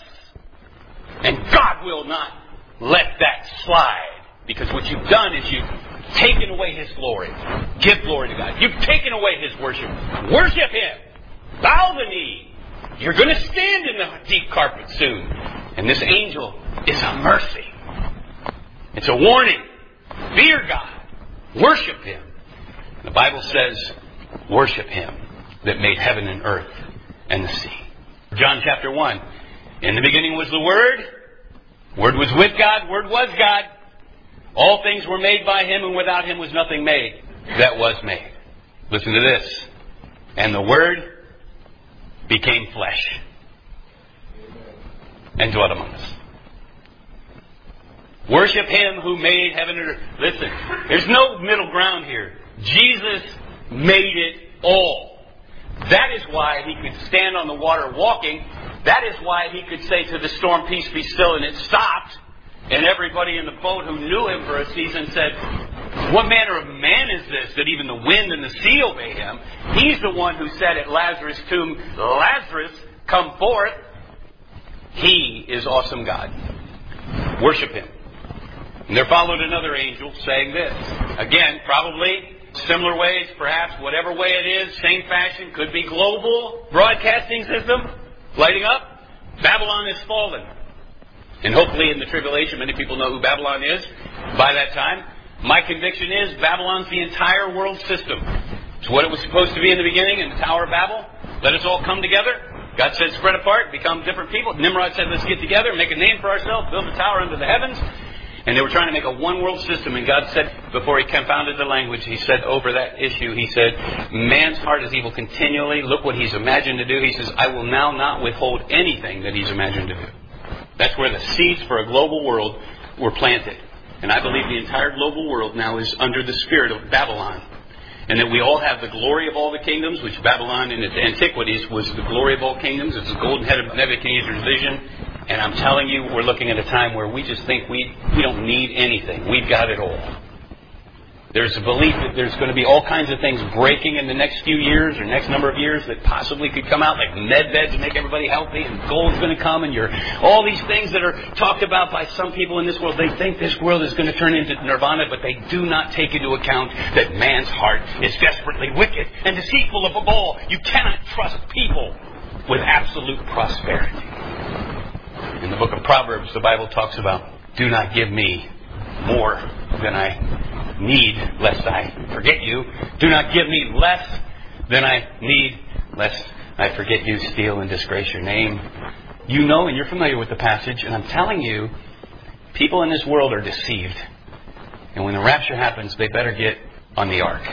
Speaker 1: And God will not let that slide. Because what you've done is you've taken away His glory. Give glory to God. You've taken away His worship. Worship Him. Bow the knee. You're going to stand in the deep carpet soon. And this angel is a mercy. It's a warning. Fear God. Worship Him. The Bible says, worship Him that made heaven and earth and the sea. John chapter one. In the beginning was the Word. Word was with God. Word was God. All things were made by Him, and without Him was nothing made that was made. Listen to this. And the Word became flesh and dwelt among us. Worship Him who made heaven and earth. Listen, there's no middle ground here. Jesus made it all. That is why He could stand on the water walking. That is why He could say to the storm, peace be still, and it stopped. And everybody in the boat who knew Him for a season said, what manner of man is this that even the wind and the sea obey Him? He's the one who said at Lazarus' tomb, Lazarus, come forth. He is awesome God. Worship Him. And there followed another angel saying this. Again, probably similar ways, perhaps whatever way it is, same fashion, could be global broadcasting system, lighting up. Babylon is fallen. And hopefully in the tribulation, many people know who Babylon is by that time. My conviction is Babylon's the entire world system. It's what it was supposed to be in the beginning in the Tower of Babel. Let us all come together. God said spread apart, become different people. Nimrod said let's get together, make a name for ourselves, build a tower under the heavens. And they were trying to make a one world system. And God said, before He confounded the language, He said over that issue, He said, man's heart is evil continually. Look what he's imagined to do. He says, I will now not withhold anything that he's imagined to do. That's where the seeds for a global world were planted. And I believe the entire global world now is under the spirit of Babylon. And that we all have the glory of all the kingdoms, which Babylon in its antiquities was the glory of all kingdoms. It's the golden head of Nebuchadnezzar's vision. And I'm telling you, we're looking at a time where we just think we, we don't need anything. We've got it all. There's a belief that there's going to be all kinds of things breaking in the next few years or next number of years that possibly could come out, like med beds to make everybody healthy, and gold's going to come, and you're, all these things that are talked about by some people in this world. They think this world is going to turn into nirvana, but they do not take into account that man's heart is desperately wicked and deceitful above all. You cannot trust people with absolute prosperity. In the book of Proverbs, the Bible talks about, do not give me more than I need, lest I forget you. Do not give me less than I need, lest I forget you, steal and disgrace your name. You know, and you're familiar with the passage, and I'm telling you, people in this world are deceived. And when the rapture happens, they better get on the ark.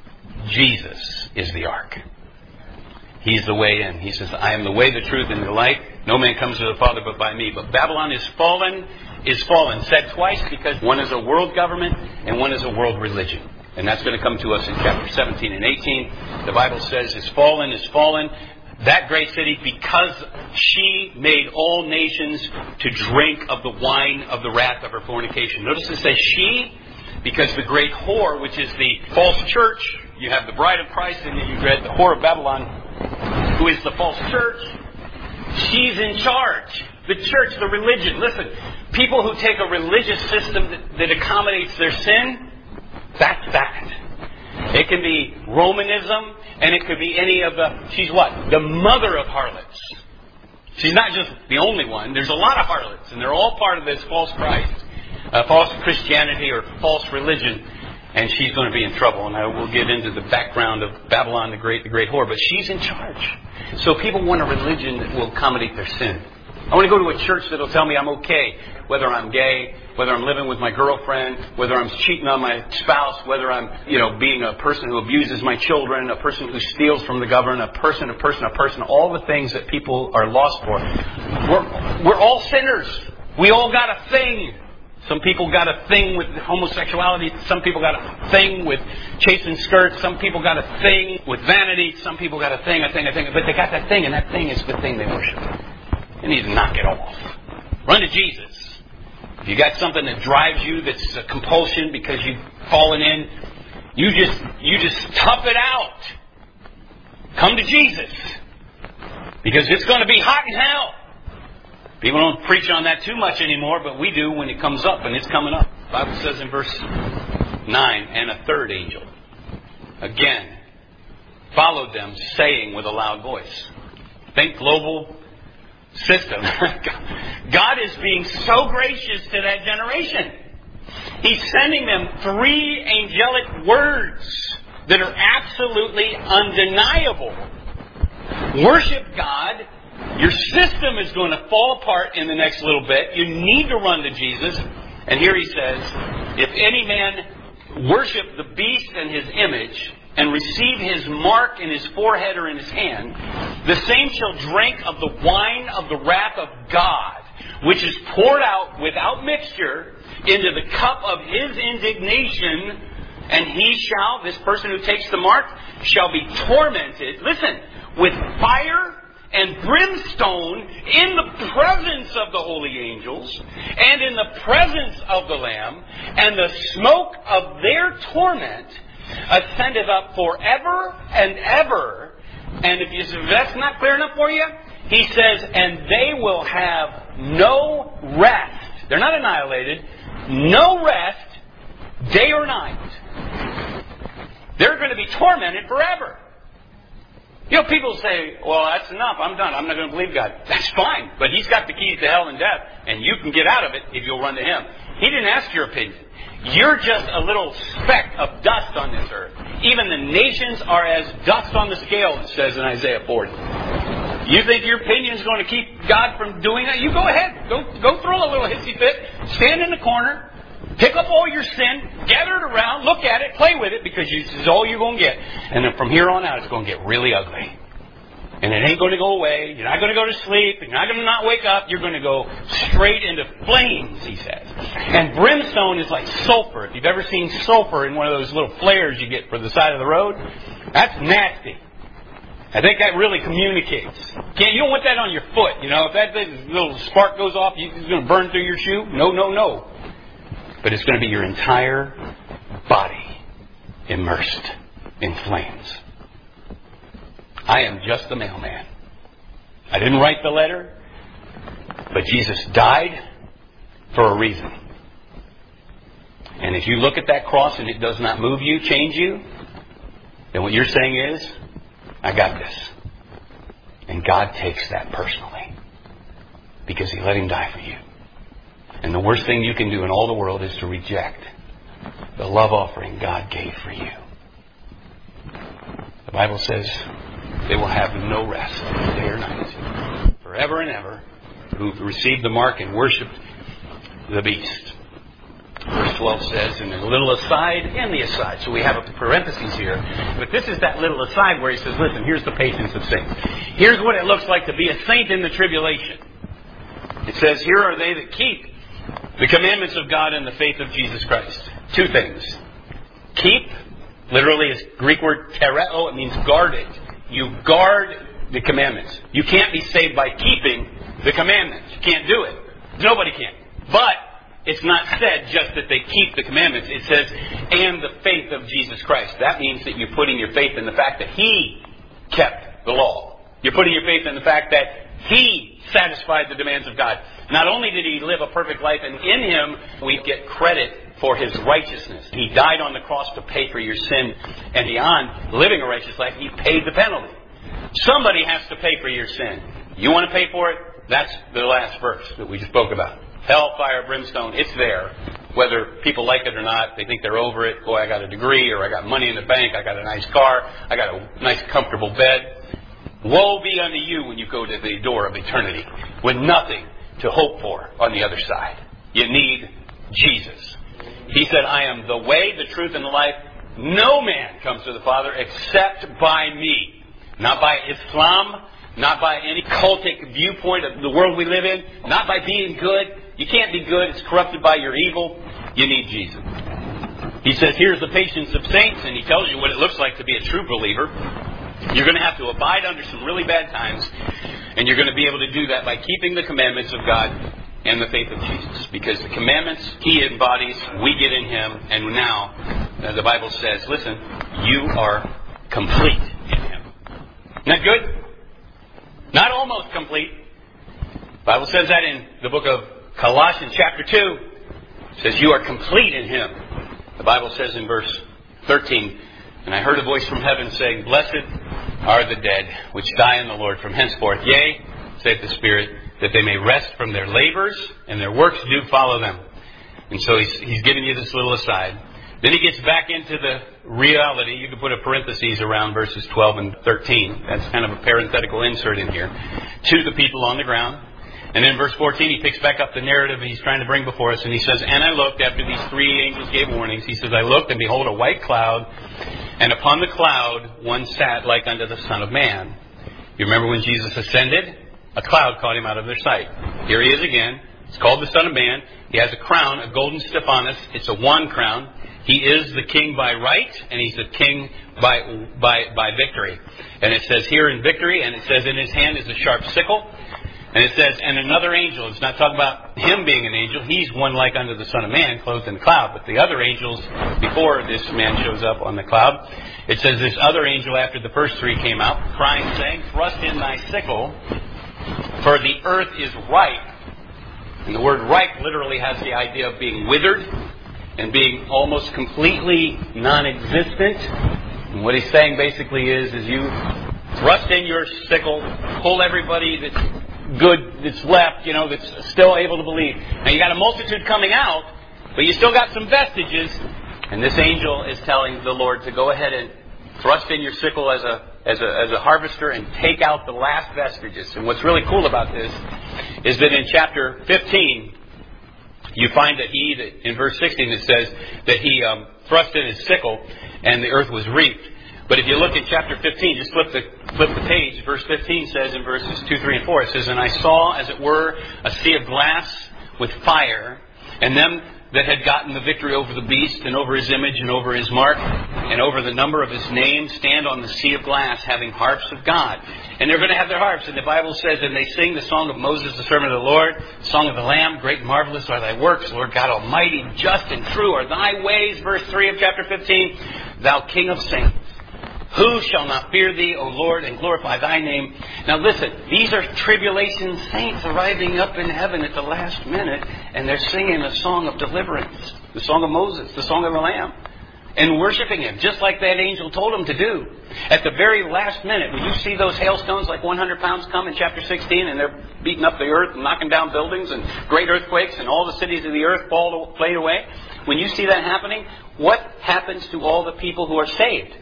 Speaker 1: Jesus is the ark. He's the way in. He says, I am the way, the truth, and the light. No man comes to the Father but by me. But Babylon is fallen, is fallen. Said twice because one is a world government and one is a world religion. And that's going to come to us in chapter seventeen and eighteen. The Bible says, is fallen, is fallen. That great city, because she made all nations to drink of the wine of the wrath of her fornication. Notice it says she, because the great whore, which is the false church, you have the bride of Christ, and then you read the whore of Babylon, who is the false church. She's in charge. The church, the religion. Listen, people who take a religious system that, that accommodates their sin, that's that. It can be Romanism, and it could be any of the... She's what? The mother of harlots. She's not just the only one. There's a lot of harlots, and they're all part of this false Christ, uh, false Christianity or false religion. And she's going to be in trouble. And I will get into the background of Babylon, the great, the great whore. But she's in charge. So people want a religion that will accommodate their sin. I want to go to a church that will tell me I'm okay, whether I'm gay, whether I'm living with my girlfriend, whether I'm cheating on my spouse, whether I'm, you know, being a person who abuses my children, a person who steals from the government, a person, a person, a person, all the things that people are lost for. We're, we're all sinners. We all got a thing. Some people got a thing with homosexuality. Some people got a thing with chasing skirts. Some people got a thing with vanity. Some people got a thing, a thing, a thing. But they got that thing, and that thing is the thing they worship. You need to knock it off. Run to Jesus. If you got something that drives you that's a compulsion because you've fallen in, you just you just tough it out. Come to Jesus. Because it's going to be hot in hell. People don't preach on that too much anymore, but we do when it comes up, and it's coming up. The Bible says in verse nine, and a third angel again followed them, saying with a loud voice. Think global system. God is being so gracious to that generation. He's sending them three angelic words that are absolutely undeniable. Worship God. Your system is going to fall apart in the next little bit. You need to run to Jesus. And here he says, if any man worship the beast and his image and receive his mark in his forehead or in his hand, the same shall drink of the wine of the wrath of God, which is poured out without mixture into the cup of his indignation. And he shall, this person who takes the mark, shall be tormented, listen, with fire and brimstone in the presence of the holy angels and in the presence of the Lamb, and the smoke of their torment ascendeth up forever and ever. And if, you, if that's not clear enough for you, he says, and they will have no rest. They're not annihilated. no rest, day or night. They're going to be tormented forever. You know, people say, well, that's enough. I'm done. I'm not going to believe God. That's fine. But He's got the keys to hell and death, and you can get out of it if you'll run to Him. He didn't ask your opinion. You're just a little speck of dust on this earth. Even the nations are as dust on the scale, it says in Isaiah forty. You think your opinion is going to keep God from doing that? You go ahead. Go, go throw a little hissy fit. Stand in the corner. Pick up all your sin. Gather it around. Look at it. Play with it, because this is all you're going to get. And then from here on out, it's going to get really ugly. And it ain't going to go away. You're not going to go to sleep. You're not going to not wake up. You're going to go straight into flames, he says. And brimstone is like sulfur. If you've ever seen sulfur in one of those little flares you get for the side of the road, that's nasty. I think that really communicates. Can't, you don't want that on your foot. You know, if that little spark goes off, it's going to burn through your shoe. No, no, no. But it's going to be your entire body immersed in flames. I am just the mailman. I didn't write the letter, but Jesus died for a reason. And if you look at that cross and it does not move you, change you, then what you're saying is, I got this. And God takes that personally, because He let Him die for you. And the worst thing you can do in all the world is to reject the love offering God gave for you. The Bible says they will have no rest, day or night, forever and ever, who've received the mark and worshipped the beast. Verse twelve says, and a little aside and the aside. So we have a parenthesis here. But this is that little aside where he says, listen, here's the patience of saints. Here's what it looks like to be a saint in the tribulation. It says, here are they that keep the commandments of God and the faith of Jesus Christ. Two things. Keep, literally is Greek word tereo. It means guarded. You guard the commandments. You can't be saved by keeping the commandments. You can't do it. Nobody can. But it's not said just that they keep the commandments. It says, and the faith of Jesus Christ. That means that you're putting your faith in the fact that He kept the law. You're putting your faith in the fact that He satisfied the demands of God. Not only did He live a perfect life, and in Him we get credit for His righteousness. He died on the cross to pay for your sin, and beyond living a righteous life, He paid the penalty. Somebody has to pay for your sin. You want to pay for it? That's the last verse that we just spoke about. Hell, fire, brimstone, it's there. Whether people like it or not, they think they're over it. Boy, I got a degree, or I got money in the bank, I got a nice car, I got a nice comfortable bed. Woe be unto you when you go to the door of eternity with nothing to hope for on the other side. You need Jesus. He said, I am the way, the truth, and the life. No man comes to the Father except by me. Not by Islam, not by any cultic viewpoint of the world we live in, not by being good. You can't be good. It's corrupted by your evil. You need Jesus. He says, here's the patience of saints, and he tells you what it looks like to be a true believer. You're going to have to abide under some really bad times, and you're going to be able to do that by keeping the commandments of God and the faith of Jesus. Because the commandments He embodies, we get in Him, and now, as the Bible says, listen, you are complete in Him. Isn't that good? Not almost complete. The Bible says that in the book of Colossians chapter two. It says you are complete in Him. The Bible says in verse thirteen, and I heard a voice from heaven saying, blessed are the dead which die in the Lord from henceforth. Yea, saith the Spirit, that they may rest from their labors, and their works do follow them. And so he's, he's giving you this little aside. Then he gets back into the reality. You can put a parenthesis around verses twelve and thirteen. That's kind of a parenthetical insert in here. To the people on the ground. And then verse fourteen, he picks back up the narrative he's trying to bring before us. And he says, and I looked, after these three angels gave warnings, he says, I looked, and behold, a white cloud. And upon the cloud one sat like unto the Son of Man. You remember when Jesus ascended? A cloud caught Him out of their sight. Here He is again. It's called the Son of Man. He has a crown, a golden Stephanos. It's a wand crown. He is the king by right, and He's the king by, by, by victory. And it says here in victory, and it says in His hand is a sharp sickle. And it says, and another angel. It's not talking about Him being an angel. He's one like unto the Son of Man, clothed in the cloud. But the other angels, before this man shows up on the cloud, it says this other angel, after the first three came out, crying, saying, thrust in thy sickle, for the earth is ripe And the word ripe literally has the idea of being withered and being almost completely non-existent. And what he's saying basically is, is you thrust in your sickle, pull everybody that's good that's left, you know, that's still able to believe. Now you got a multitude coming out, but you still got some vestiges. And this angel is telling the Lord to go ahead and thrust in your sickle as a as a as a harvester and take out the last vestiges. And what's really cool about this is that in chapter fifteen, you find that he, that in verse sixteen it says that he um, thrust in his sickle and the earth was reaped. But if you look at chapter fifteen, just flip the flip the page. Verse fifteen says in verses two, three, and four, it says, "And I saw, as it were, a sea of glass with fire, and them that had gotten the victory over the beast and over his image and over his mark and over the number of his name stand on the sea of glass, having harps of God." And they're going to have their harps. And the Bible says, "And they sing the song of Moses, the servant of the Lord, song of the Lamb. Great and marvelous are thy works, Lord God Almighty. Just and true are thy ways." Verse three of chapter fifteen, "Thou King of saints, who shall not fear thee, O Lord, and glorify thy name?" Now listen, these are tribulation saints arriving up in heaven at the last minute, and they're singing a song of deliverance, the song of Moses, the song of the Lamb, and worshiping him, just like that angel told them to do. At the very last minute, when you see those hailstones like one hundred pounds come in chapter sixteen, and they're beating up the earth and knocking down buildings and great earthquakes, and all the cities of the earth fall fade away, when you see that happening, what happens to all the people who are saved?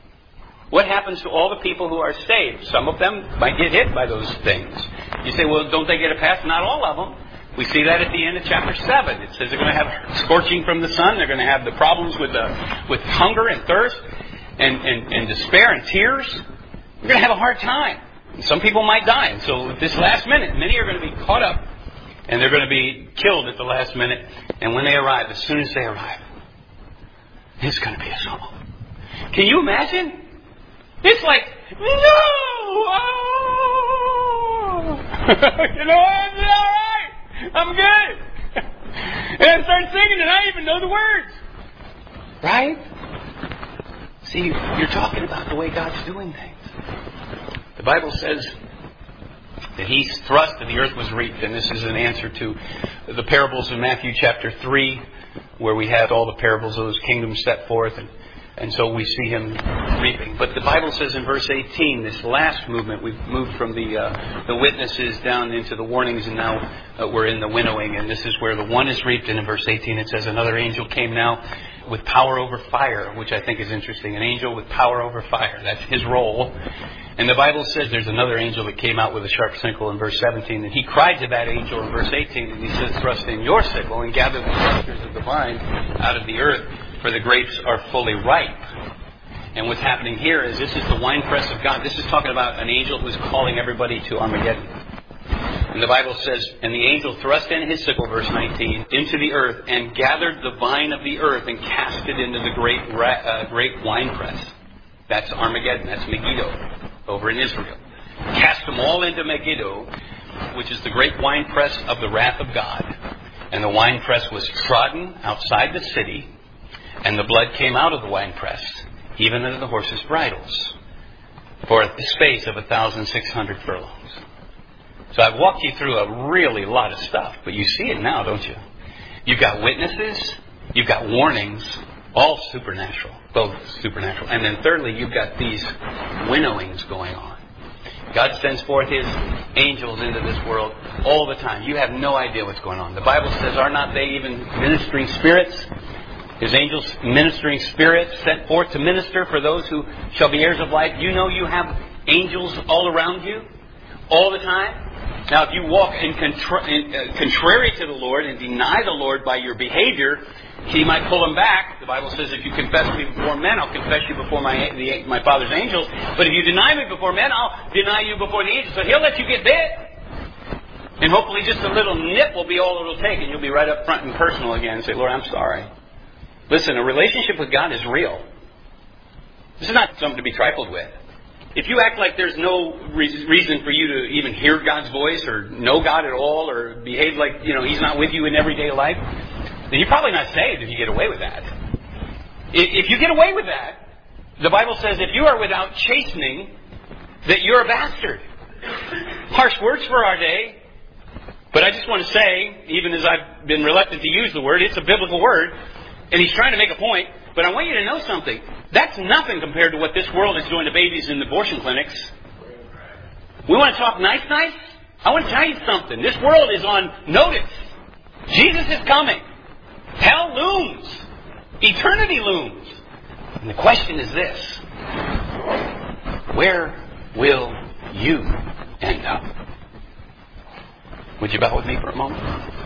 Speaker 1: What happens to all the people who are saved? Some of them might get hit by those things. You say, well, don't they get a pass? Not all of them. We see that at the end of chapter seven. It says they're going to have scorching from the sun. They're going to have the problems with the, with hunger and thirst and, and, and despair and tears. They're going to have a hard time. And some people might die. And so at this last minute, many are going to be caught up and they're going to be killed at the last minute. And when they arrive, as soon as they arrive, it's going to be a song. Can you imagine? It's like, no! Oh! You know, I'm all right. I'm good. And I start singing and I even know the words. Right? See, you're talking about the way God's doing things. The Bible says that he thrust and the earth was reaped. And this is an answer to the parables in Matthew chapter three, where we have all the parables of those kingdoms set forth. And And so we see him reaping. But the Bible says in verse eighteen, this last movement, we've moved from the uh, the witnesses down into the warnings, and now uh, we're in the winnowing. And this is where the one is reaped. And in verse eighteen it says, "Another angel came now with power over fire," which I think is interesting. An angel with power over fire. That's his role. And the Bible says there's another angel that came out with a sharp sickle in verse seventeen. And he cried to that angel in verse eighteen. And he says, "Thrust in your sickle and gather the clusters of the vine out of the earth, for the grapes are fully ripe." And what's happening here is this is the winepress of God. This is talking about an angel who is calling everybody to Armageddon. And the Bible says, "And the angel thrust in his sickle," verse nineteen, "into the earth, and gathered the vine of the earth, and cast it into the great uh, great winepress." That's Armageddon. That's Megiddo over in Israel. Cast them all into Megiddo, which is the great winepress of the wrath of God. And the winepress was trodden outside the city, and the blood came out of the winepress, even under the horses' bridles, for a space of a thousand six hundred furlongs. So I've walked you through a really lot of stuff, but you see it now, don't you? You've got witnesses, you've got warnings, all supernatural, both supernatural. And then thirdly, you've got these winnowings going on. God sends forth his angels into this world all the time. You have no idea what's going on. The Bible says, are not they even ministering spirits? His angels, ministering spirits, sent forth to minister for those who shall be heirs of life. You know you have angels all around you, all the time. Now, if you walk in, contra- in uh, contrary to the Lord and deny the Lord by your behavior, he might pull him back. The Bible says, if you confess me before men, I'll confess you before my the, my Father's angels. But if you deny me before men, I'll deny you before the angels. So he'll let you get bit. And hopefully just a little nip will be all it'll take, and you'll be right up front and personal again and say, Lord, I'm sorry. Listen, a relationship with God is real. This is not something to be trifled with. If you act like there's no re- reason for you to even hear God's voice or know God at all or behave like, you know, he's not with you in everyday life, then you're probably not saved if you get away with that. If you get away with that, the Bible says if you are without chastening, that you're a bastard. Harsh words for our day. But I just want to say, even as I've been reluctant to use the word, it's a biblical word, and he's trying to make a point. But I want you to know something. That's nothing compared to what this world is doing to babies in abortion clinics. We want to talk nice, nice? I want to tell you something. This world is on notice. Jesus is coming. Hell looms. Eternity looms. And the question is this. Where will you end up? Would you bow with me for a moment?